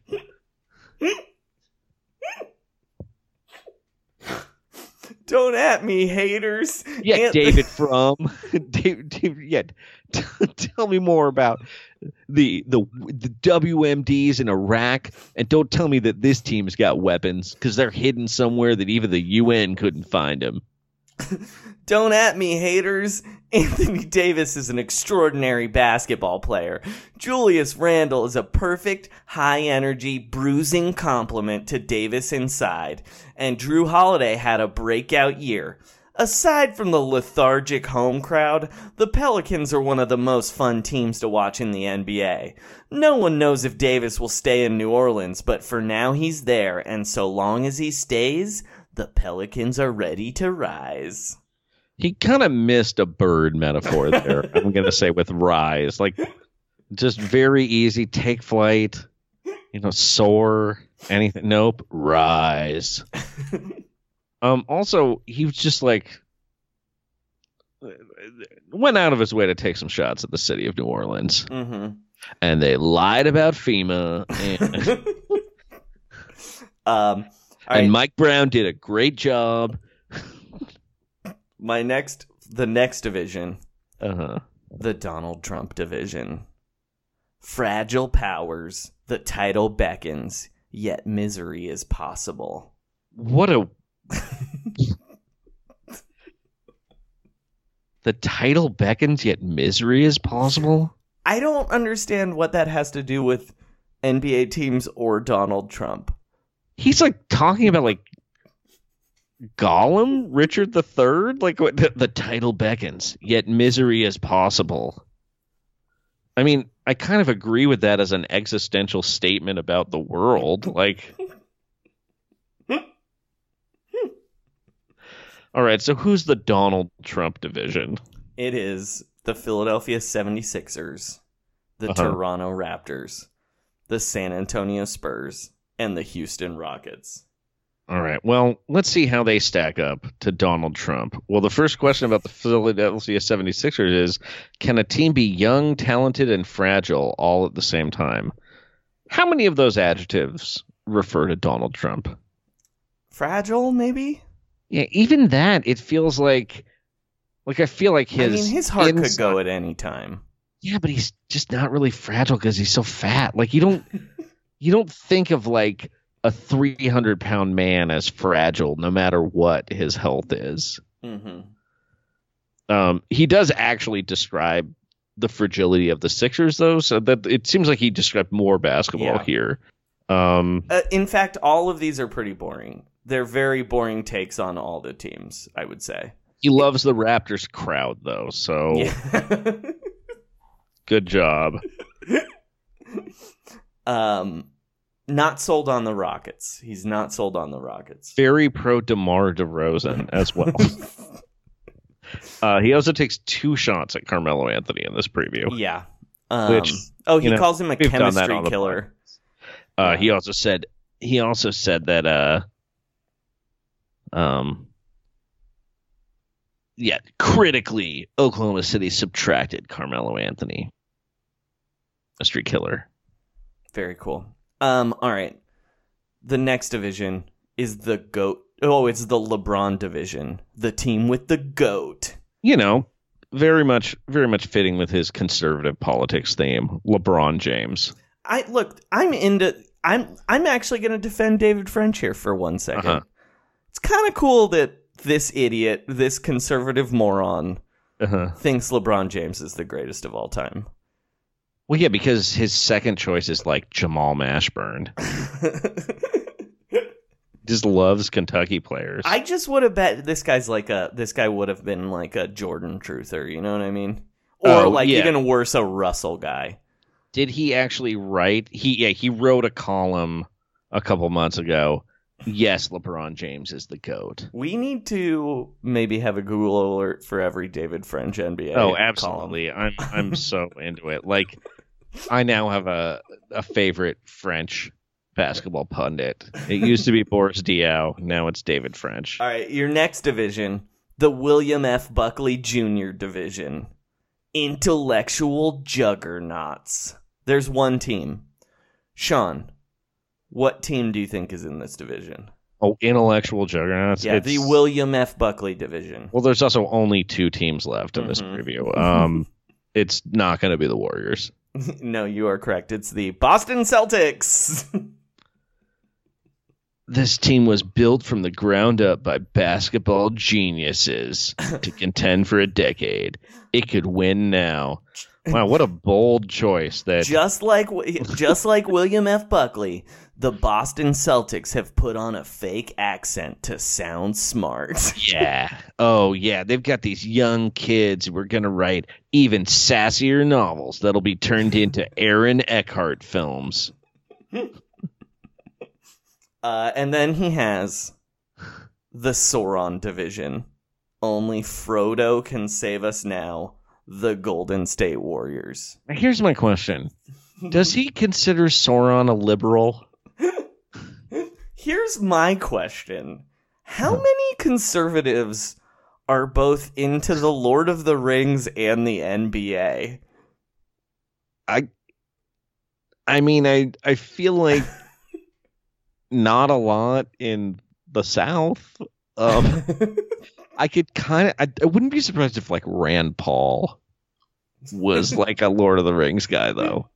Don't at me, haters. Yeah, Ant- David Frum. David, David, yeah, tell me more about the, the the W M Ds in Iraq, and don't tell me that this team's got weapons, because they're hidden somewhere that even the U N couldn't find them. Don't at me, haters. Anthony Davis is an extraordinary basketball player. Julius Randle is a perfect, high-energy, bruising complement to Davis inside. And Jrue Holiday had a breakout year. Aside from the lethargic home crowd, the Pelicans are one of the most fun teams to watch in the N B A. No one knows if Davis will stay in New Orleans, but for now he's there, and so long as he stays, the Pelicans are ready to rise. He kind of missed a bird metaphor there, I'm going to say, with rise. Like, just very easy, take flight, you know, soar, anything. Nope, rise. um. Also, he was just like, went out of his way to take some shots at the city of New Orleans. Mm-hmm. And they lied about FEMA. And, um, and right. Mike Brown did a great job. My next, the next division, Uh-huh. the Donald Trump division. Fragile powers, the title beckons, yet misery is possible. What a... The title beckons, yet misery is possible? I don't understand what that has to do with N B A teams or Donald Trump. He's like talking about like Gollum, Richard the Third, like what the, the title beckons, yet misery is possible. I mean, I kind of agree with that as an existential statement about the world. Like, all right, so who's the Donald Trump division? It is the Philadelphia seventy-sixers, the Uh-huh. Toronto Raptors, the San Antonio Spurs, and the Houston Rockets. All right. Well, let's see how they stack up to Donald Trump. Well, the first question about the Philadelphia seventy-sixers is, can a team be young, talented, and fragile all at the same time? How many of those adjectives refer to Donald Trump? Fragile, maybe? Yeah, even that, it feels like, like I feel like his... I mean, his heart ins- could go at any time. Yeah, but he's just not really fragile because he's so fat. Like, you don't, you don't think of, like, a three hundred pound man as fragile no matter what his health is. Mm-hmm. Um, he does actually describe the fragility of the Sixers, though, so that it seems like he described more basketball Yeah. here. Um, Uh, in fact, all of these are pretty boring. They're very boring takes on all the teams, I would say. he loves the Raptors crowd, though, so Yeah. good job. um, Not sold on the Rockets. He's not sold on the Rockets. Very pro DeMar DeRozan as well. uh, he also takes two shots at Carmelo Anthony in this preview. Yeah. Um, Which, oh, he you know, calls him a we've done that chemistry on the killer. Uh, Yeah. He also said he also said that uh, um, yeah, critically, Oklahoma City subtracted Carmelo Anthony. Mystery killer. Very cool. Um, all right. The next division is the GOAT. Oh, it's the LeBron division. The team with the GOAT. You know, very much, very much fitting with his conservative politics theme. LeBron James. I look. I'm into. I'm. I'm actually going to defend David French here for one second. Uh-huh. It's kind of cool that this idiot, this conservative moron, Uh-huh. thinks LeBron James is the greatest of all time. Well, yeah, because his second choice is like Jamal Mashburn. Just loves Kentucky players. I just would have bet this guy's like a. This guy would have been like a Jordan truther. You know what I mean? Or Oh, like yeah. even worse, a Russell guy. Did he actually write? He yeah, he wrote a column a couple months ago. Yes, LeBron James is the GOAT. We need to maybe have a Google alert for every David French N B A. Oh, column. absolutely. I'm I'm so into it. Like, I now have a a favorite French basketball pundit. It used to be Boris Diaw. Now it's David French. All right, your next division, the William F. Buckley Junior division. Intellectual juggernauts. There's one team. Sean, what team do you think is in this division? Oh, intellectual juggernauts. Yeah, It's- the William F. Buckley division. Well, there's also only two teams left in this Mhm. preview. Um, it's not going to be the Warriors. No, you are correct. It's the Boston Celtics. This team was built from the ground up by basketball geniuses to contend for a decade. It could win now. Wow, what a bold choice! That Just like just like William F. Buckley, the Boston Celtics have put on a fake accent to sound smart. yeah, oh yeah, they've got these young kids who are gonna write even sassier novels that'll be turned into Aaron Eckhart films. Uh, and then he has the Sauron division. Only Frodo can save us now. The Golden State Warriors. Now, here's my question: does he consider Sauron a liberal? Here's my question. How many conservatives are both into the Lord of the Rings and the N B A? I I mean, I I feel like not a lot in the South. Um, I could kind of. I, I wouldn't be surprised if like Rand Paul was like a Lord of the Rings guy, though.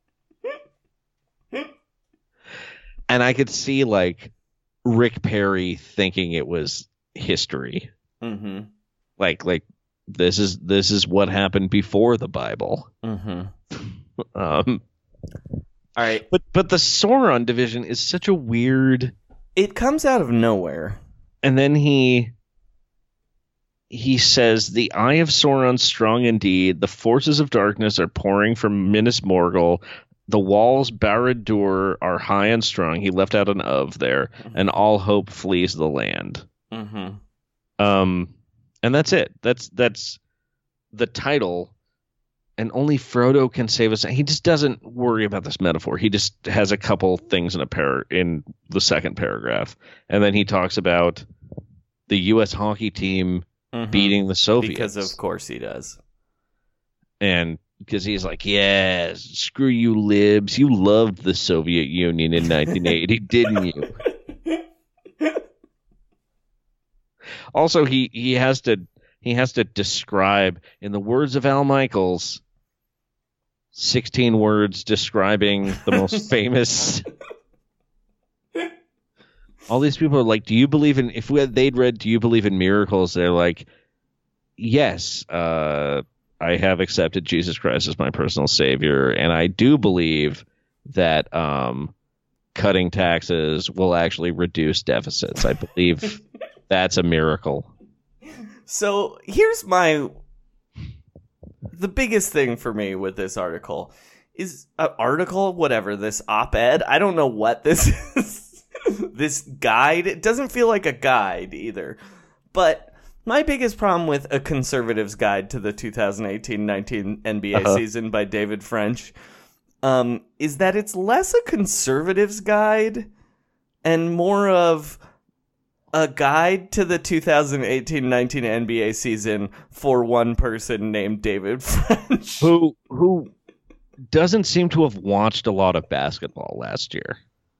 And I could see like Rick Perry thinking it was history, Mm-hmm. like like this is this is what happened before the Bible. Mm-hmm. Um, All right. but but the Sauron division is such a weird. It comes out of nowhere. And then he he says, "The eye of Sauron's strong indeed. The forces of darkness are pouring from Minas Morgul. The walls Barad-dûr are high and strong." He left out an of there, and all hope flees the land. Mm-hmm. Um, and that's it. That's that's the title. And only Frodo can save us. He just doesn't worry about this metaphor. He just has a couple things in a pair in the second paragraph, and then he talks about the U S hockey team Mm-hmm. beating the Soviets. Because of course he does. And because he's like, yeah, screw you libs. You loved the Soviet Union in nineteen eighty, didn't you? Also, he, he has to he has to describe, in the words of Al Michaels, sixteen words describing the most famous. All these people are like, do you believe in, if we had, they'd read, do you believe in miracles? They're like, yes, uh, I have accepted Jesus Christ as my personal savior. And I do believe that um, cutting taxes will actually reduce deficits. I believe that's a miracle. So here's my... The biggest thing for me with this article is an article, whatever, this op-ed. I don't know what this is. This guide. It doesn't feel like a guide either. But my biggest problem with A Conservative's Guide to the twenty eighteen nineteen N B A uh-huh. season by David French um, is that it's less a conservative's guide and more of a guide to the twenty eighteen nineteen N B A season for one person named David French. Who who doesn't seem to have watched a lot of basketball last year.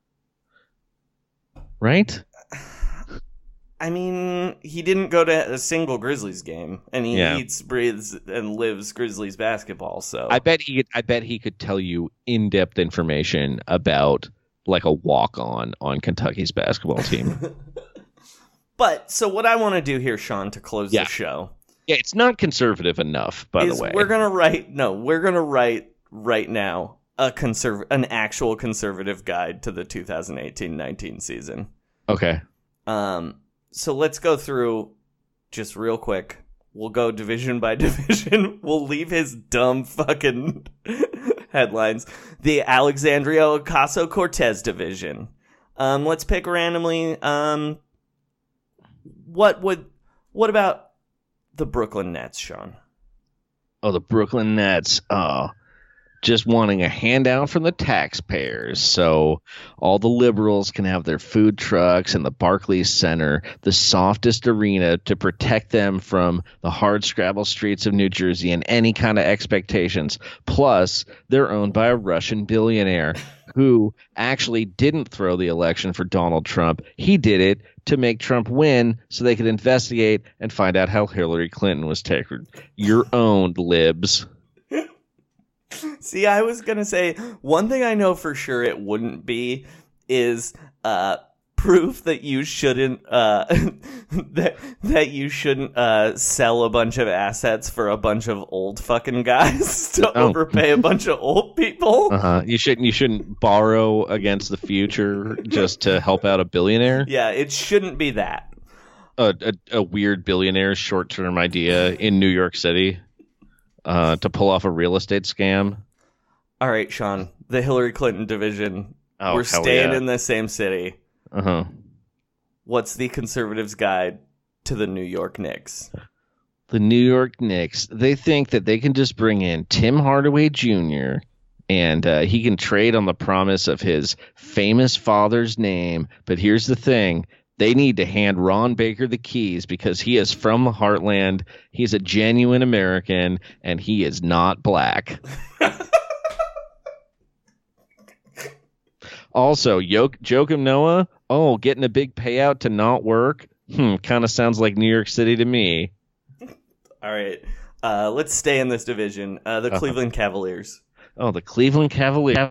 Right? I mean, he didn't go to a single Grizzlies game, and he yeah. eats, breathes, and lives Grizzlies basketball, so... I bet he could, I bet he could tell you in-depth information about, like, a walk-on on Kentucky's basketball team. But, so what I want to do here, Sean, to close yeah. the show... Yeah, it's not conservative enough, by the way. We're going to write... No, we're going to write right now a conserv- an actual conservative guide to the twenty eighteen nineteen season. Okay. Um. So let's go through just real quick. We'll go division by division. We'll leave his dumb fucking headlines. The Alexandria Ocasio-Cortez division. Um. Let's pick randomly. Um. What would... What about the Brooklyn Nets, Sean? Oh, the Brooklyn Nets. Oh, just wanting a handout from the taxpayers so all the liberals can have their food trucks in the Barclays Center, the softest arena to protect them from the hard scrabble streets of New Jersey and any kind of expectations. Plus, they're owned by a Russian billionaire who actually didn't throw the election for Donald Trump. He did it to make Trump win so they could investigate and find out how Hillary Clinton was taken. You're owned, libs. See, I was going to say, one thing I know for sure it wouldn't be is uh, proof that you shouldn't uh, that that you shouldn't uh, sell a bunch of assets for a bunch of old fucking guys to oh. overpay a bunch of old people. Uh-huh. You shouldn't you shouldn't borrow against the future just to help out a billionaire. Yeah, it shouldn't be that. A, a, a weird billionaire's short-term idea in New York City. Uh, to pull off a real estate scam. All right, Sean, the Hillary Clinton division. Oh, We're staying yeah. in the same city. Uh-huh. What's the conservatives' guide to the New York Knicks? The New York Knicks, they think that they can just bring in Tim Hardaway Junior and uh, he can trade on the promise of his famous father's name. But here's the thing. They need to hand Ron Baker the keys because he is from the heartland. He's a genuine American, and he is not black. Also, Yo- Joakim Noah, oh, getting a big payout to not work? Hmm, kind of sounds like New York City to me. All right. Uh, let's stay in this division. Uh, the uh-huh. Cleveland Cavaliers. Oh, the Cleveland Cavaliers.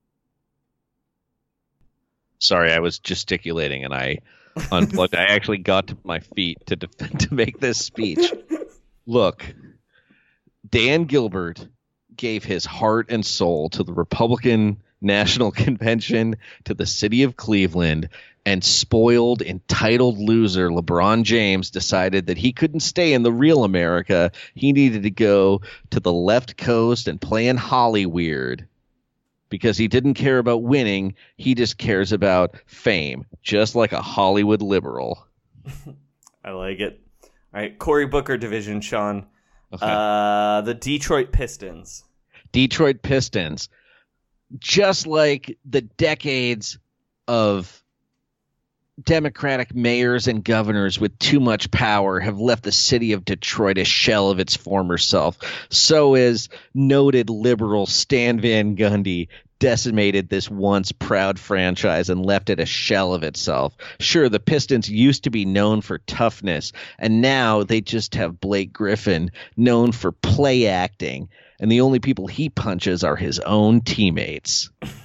Sorry, I was gesticulating, and I... unplugged. I actually got to my feet to defend, to make this speech. Look, Dan Gilbert gave his heart and soul to the Republican National Convention, to the city of Cleveland, and spoiled, entitled loser LeBron James decided that he couldn't stay in the real America. He needed to go to the left coast and play in Hollyweird. Because he didn't care about winning, he just cares about fame, just like a Hollywood liberal. I like it. All right, Cory Booker division, Sean. Okay. Uh, the Detroit Pistons. Detroit Pistons. Just like the decades of Democratic mayors and governors with too much power have left the city of Detroit a shell of its former self, so is noted liberal Stan Van Gundy decimated this once proud franchise and left it a shell of itself. Sure, the Pistons used to be known for toughness, and now they just have Blake Griffin, known for play acting, and the only people he punches are his own teammates.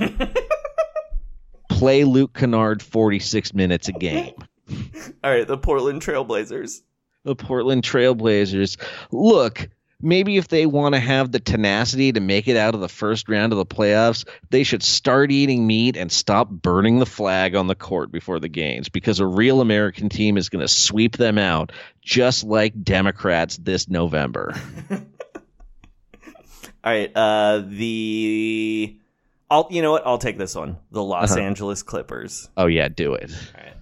Play Luke Kennard forty-six minutes a game. All right, the Portland Trailblazers. The Portland Trailblazers. Look, maybe if they want to have the tenacity to make it out of the first round of the playoffs, they should start eating meat and stop burning the flag on the court before the games, because a real American team is going to sweep them out, just like Democrats this November. All right. Uh, the I'll you know what? I'll take this one. The Los Uh-huh. Angeles Clippers. Oh yeah, do it. All right.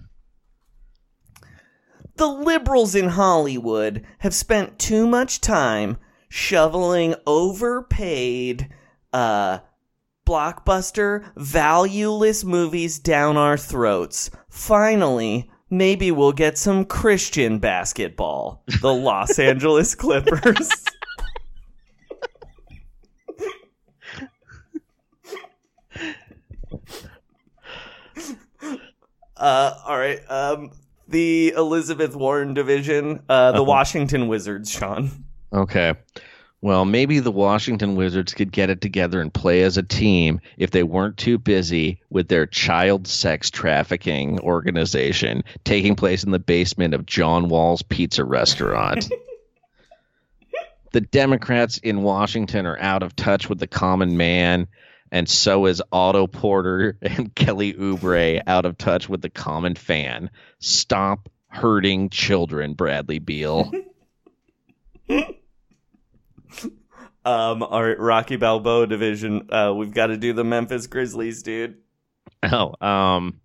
The liberals in Hollywood have spent too much time shoveling overpaid, uh, blockbuster, valueless movies down our throats. Finally, maybe we'll get some Christian basketball. The Los Angeles Clippers. uh, all right. Um, the Elizabeth Warren division, uh, the Uh-huh. Washington Wizards, Sean. Okay. Well, maybe the Washington Wizards could get it together and play as a team if they weren't too busy with their child sex trafficking organization taking place in the basement of John Wall's Pizza Restaurant. The Democrats in Washington are out of touch with the common man, and so is Otto Porter and Kelly Oubre out of touch with the common fan. Stop hurting children, Bradley Beal. Um, all right, Rocky Balboa division. Uh, we've got to do the Memphis Grizzlies, dude. Oh, um,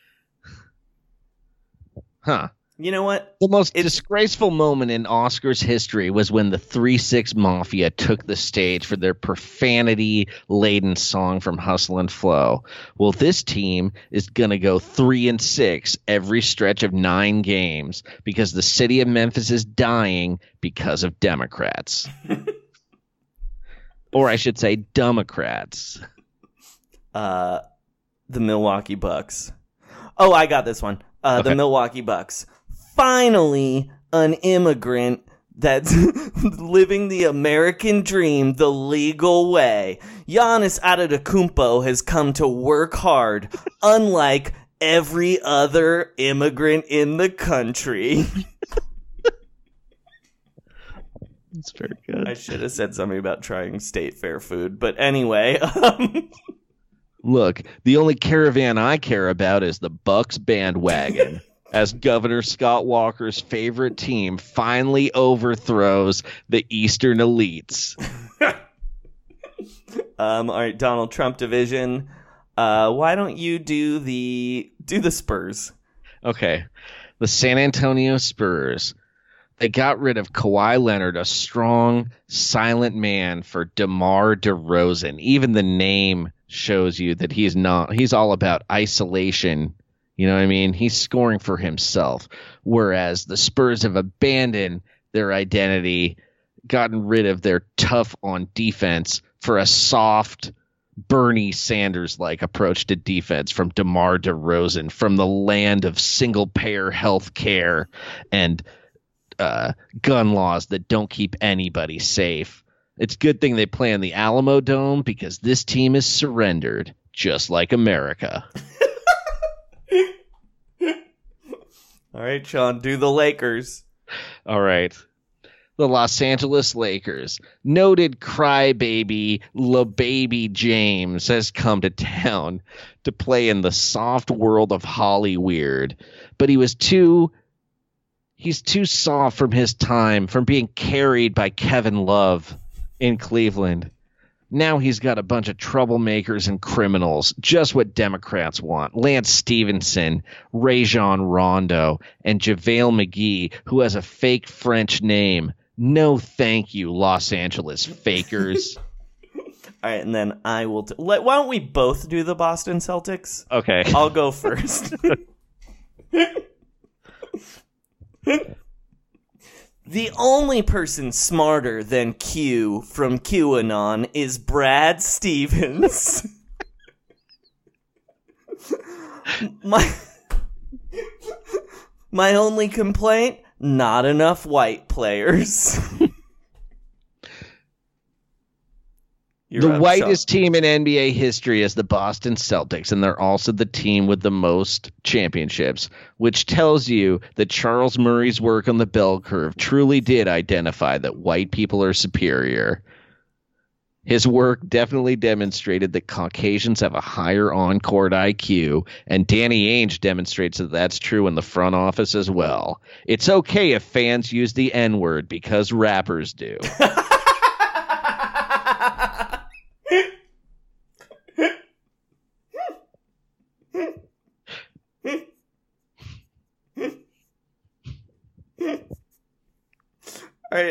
huh. You know what? The most It's- disgraceful moment in Oscars history was when the three six Mafia took the stage for their profanity-laden song from Hustle and Flow. Well, this team is going to go three and six every stretch of nine games because the city of Memphis is dying because of Democrats. Or I should say Democrats. Uh, the Milwaukee Bucks. Oh, I got this one. Uh, Okay. The Milwaukee Bucks. Finally, an immigrant that's living the American dream the legal way. Giannis Antetokounmpo has come to work hard, unlike every other immigrant in the country. That's very good. I should have said something about trying state fair food, but anyway. Um, Look, the only caravan I care about is the Bucks bandwagon. As Governor Scott Walker's favorite team finally overthrows the Eastern elites. um, all right, Donald Trump division. Uh, why don't you do the do the Spurs? Okay, the San Antonio Spurs. They got rid of Kawhi Leonard, a strong, silent man, for DeMar DeRozan. Even the name shows you that he's not. He's all about isolation. You know what I mean? He's scoring for himself. Whereas the Spurs have abandoned their identity, gotten rid of their tough on defense for a soft, Bernie Sanders-like approach to defense from DeMar DeRozan, from the land of single-payer health care and uh, gun laws that don't keep anybody safe. It's a good thing they play in the Alamo Dome because this team is surrendered, just like America. All right, Sean, do the Lakers. All right. The Los Angeles Lakers. Noted crybaby LaBaby James has come to town to play in the soft world of Hollyweird, but he was too he's too soft from his time, from being carried by Kevin Love in Cleveland. Now he's got a bunch of troublemakers and criminals, just what Democrats want. Lance Stevenson, Rajon Rondo, and JaVale McGee, who has a fake French name. No thank you, Los Angeles fakers. All right, and then I will... T- Let, why don't we both do the Boston Celtics? Okay. I'll go first. The only person smarter than Q from QAnon is Brad Stevens. my, my only complaint? Not enough white players. You're The up, whitest Sean. team in N B A history is the Boston Celtics, and they're also the team with the most championships, which tells you that Charles Murray's work on the bell curve truly did identify that white people are superior. His work definitely demonstrated that Caucasians have a higher on-court I Q, and Danny Ainge demonstrates that that's true in the front office as well. It's okay if fans use the N-word because rappers do.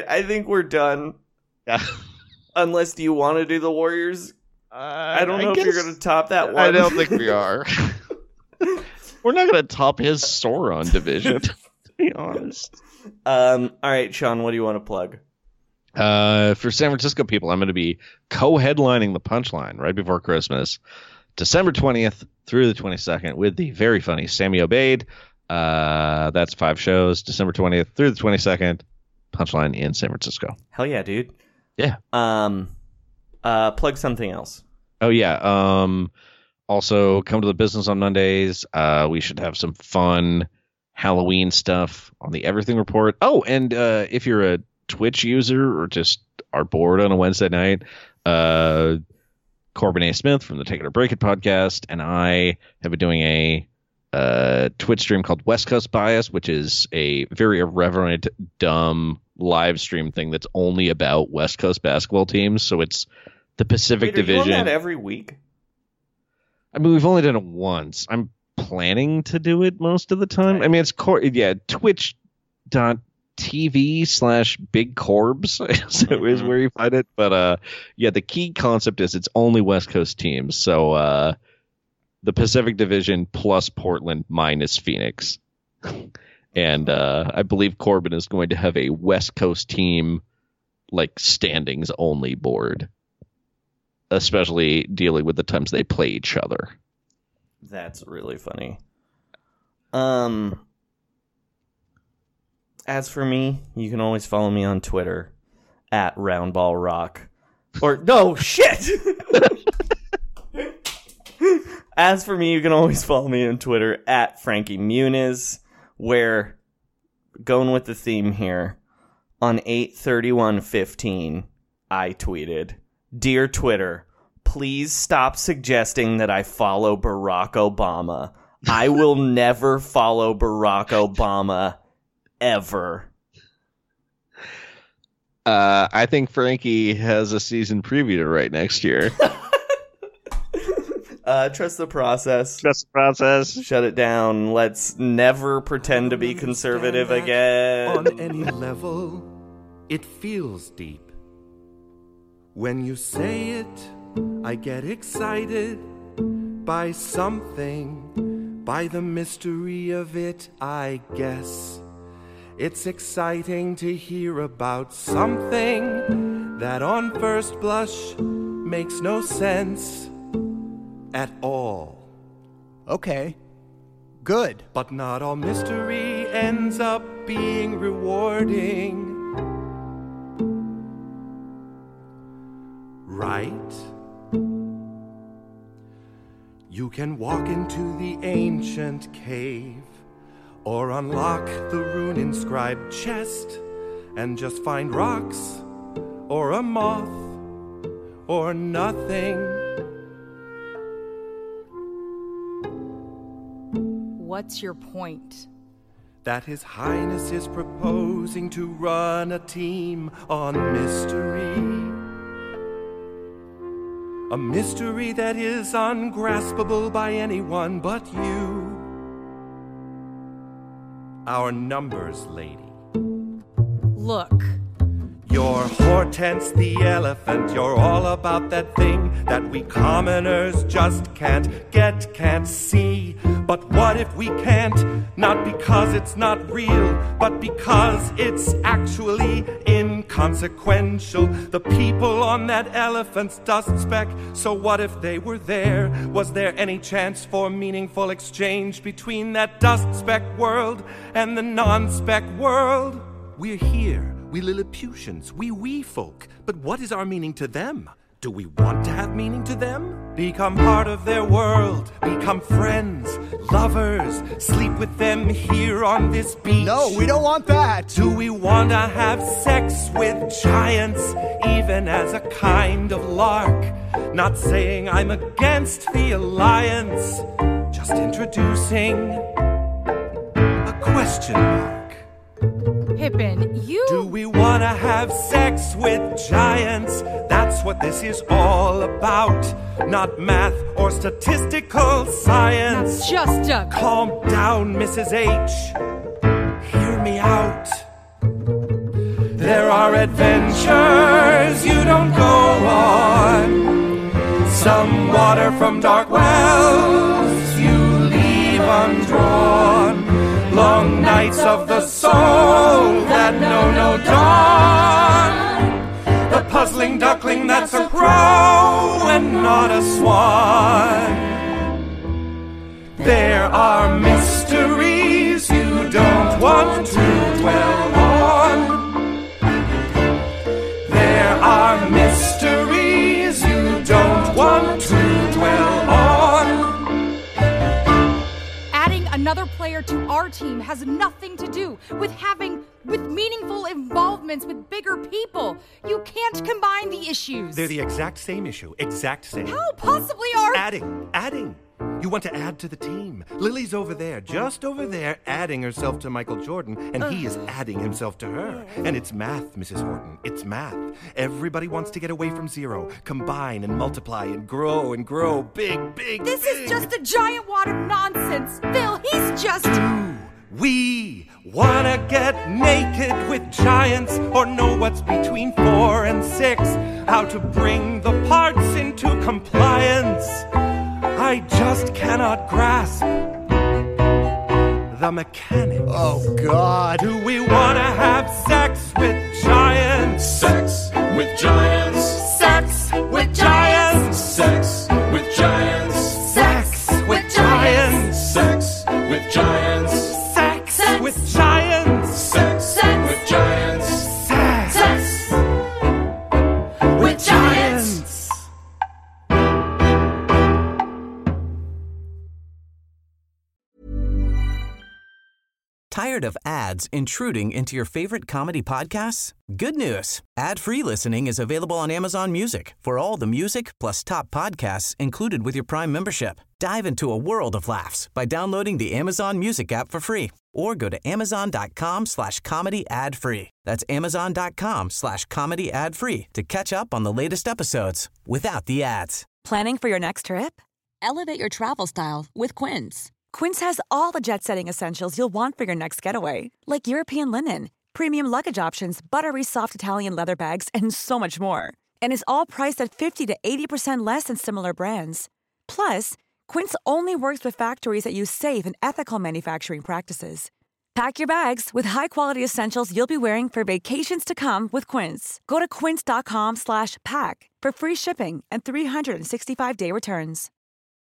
I think we're done. Yeah. Unless, do you want to do the Warriors? Uh, I don't I know guess, if you're going to top that one. I don't think we are. We're not going to top his Sauron division, to be honest. Um. All right, Sean, what do you want to plug? Uh, for San Francisco people, I'm going to be co-headlining the Punchline right before Christmas, December twentieth through the twenty-second, with the very funny Sammy Obeid. Uh, that's five shows, December twentieth through the twenty-second, Punchline in San Francisco. Hell yeah, dude. Yeah. Um, uh, plug something else. Oh yeah. Um, also come to the business on Mondays. Uh, we should have some fun Halloween stuff on the Everything Report. Oh, and uh, if you're a Twitch user or just are bored on a Wednesday night, uh, Corbin A. Smith from the Take It or Break It podcast and I have been doing a uh, Twitch stream called West Coast Bias, which is a very irreverent, dumb live stream thing that's only about West Coast basketball teams. So it's the Pacific Wait, are Division. You on that every week? I mean, we've only done it once. I'm planning to do it most of the time. Okay. I mean, it's cor- yeah, twitch dot t v slash big corbs so mm-hmm. is where you find it. But uh, yeah, the key concept is it's only West Coast teams. So uh, the Pacific Division plus Portland minus Phoenix. And uh, I believe Corbin is going to have a West Coast team, like standings only board, especially dealing with the times they play each other. That's really funny. Um, as for me, you can always follow me on Twitter at RoundBallRock. Or no shit. As for me, you can always follow me on Twitter at Frankie Muniz. Where, going with the theme here, on eight thirty-one fifteen, I tweeted, "Dear Twitter, please stop suggesting that I follow Barack Obama. I will never follow Barack Obama, ever." Uh, I think Frankie has a season preview to write next year. Uh, trust the process. Trust the process. Shut it down. Let's never pretend to be conservative again. On any level, it feels deep. When you say it, I get excited by something, by the mystery of it, I guess. It's exciting to hear about something that on first blush makes no sense at all. Okay, good. But not all mystery ends up being rewarding. Right? You can walk into the ancient cave or unlock the rune-inscribed chest and just find rocks or a moth or nothing. What's your point? That His Highness is proposing to run a team on mystery. A mystery that is ungraspable by anyone but you. Our numbers lady. Look. You're Hortense the elephant. You're all about that thing that we commoners just can't get, can't see. But what if we can't? Not because it's not real, but because it's actually inconsequential. The people on that elephant's dust speck. So what if they were there? Was there any chance for meaningful exchange between that dust speck world and the non-speck world? We're here. We Lilliputians, we wee folk. But what is our meaning to them? Do we want to have meaning to them? Become part of their world. Become friends, lovers. Sleep with them here on this beach. No, we don't want that. Do we want to have sex with giants, even as a kind of lark? Not saying I'm against the alliance, just introducing a question mark. Pippin, you... Do we want to have sex with giants? That's what this is all about. Not math or statistical science. That's just a... Calm down, Missus H. Hear me out. There are adventures you don't go on. Some water from dark wells you leave undrawn. Long nights of the soul that know no dawn. The puzzling duckling that's a crow and not a swan. There are mysteries you don't want to dwell on. There are mysteries you don't want to dwell on. Adding another player to our team has nothing to do with having with meaningful involvements with bigger people. You can't combine the issues. They're the exact same issue. Exact same. How possibly are... Adding. Adding. You want to add to the team. Lily's over there, just over there, adding herself to Michael Jordan, and he is adding himself to her. And it's math, Missus Horton. It's math. Everybody wants to get away from zero, combine and multiply and grow and grow big, big, This big. is just a giant wad of nonsense. Phil, he's just... Do we wanna get naked with giants or know what's between four and six? How to bring the parts into compliance? I just cannot grasp the mechanics. Oh, God. Do we want to have sex with giants? Sex with giants. Sex with giants. Sex with giants. Sex with giants. Sex with giants. Sex with giants. Sex with giants. Sex with giants. Tired of ads intruding into your favorite comedy podcasts? Good news. Ad-free listening is available on Amazon Music for all the music plus top podcasts included with your Prime membership. Dive into a world of laughs by downloading the Amazon Music app for free or go to amazon.com slash comedy ad free. That's amazon.com slash comedy ad free to catch up on the latest episodes without the ads. Planning for your next trip? Elevate your travel style with Quince. Quince has all the jet-setting essentials you'll want for your next getaway, like European linen, premium luggage options, buttery soft Italian leather bags, and so much more. And is all priced at fifty to eighty percent less than similar brands. Plus, Quince only works with factories that use safe and ethical manufacturing practices. Pack your bags with high-quality essentials you'll be wearing for vacations to come with Quince. Go to quince.com slash pack for free shipping and three sixty-five day returns.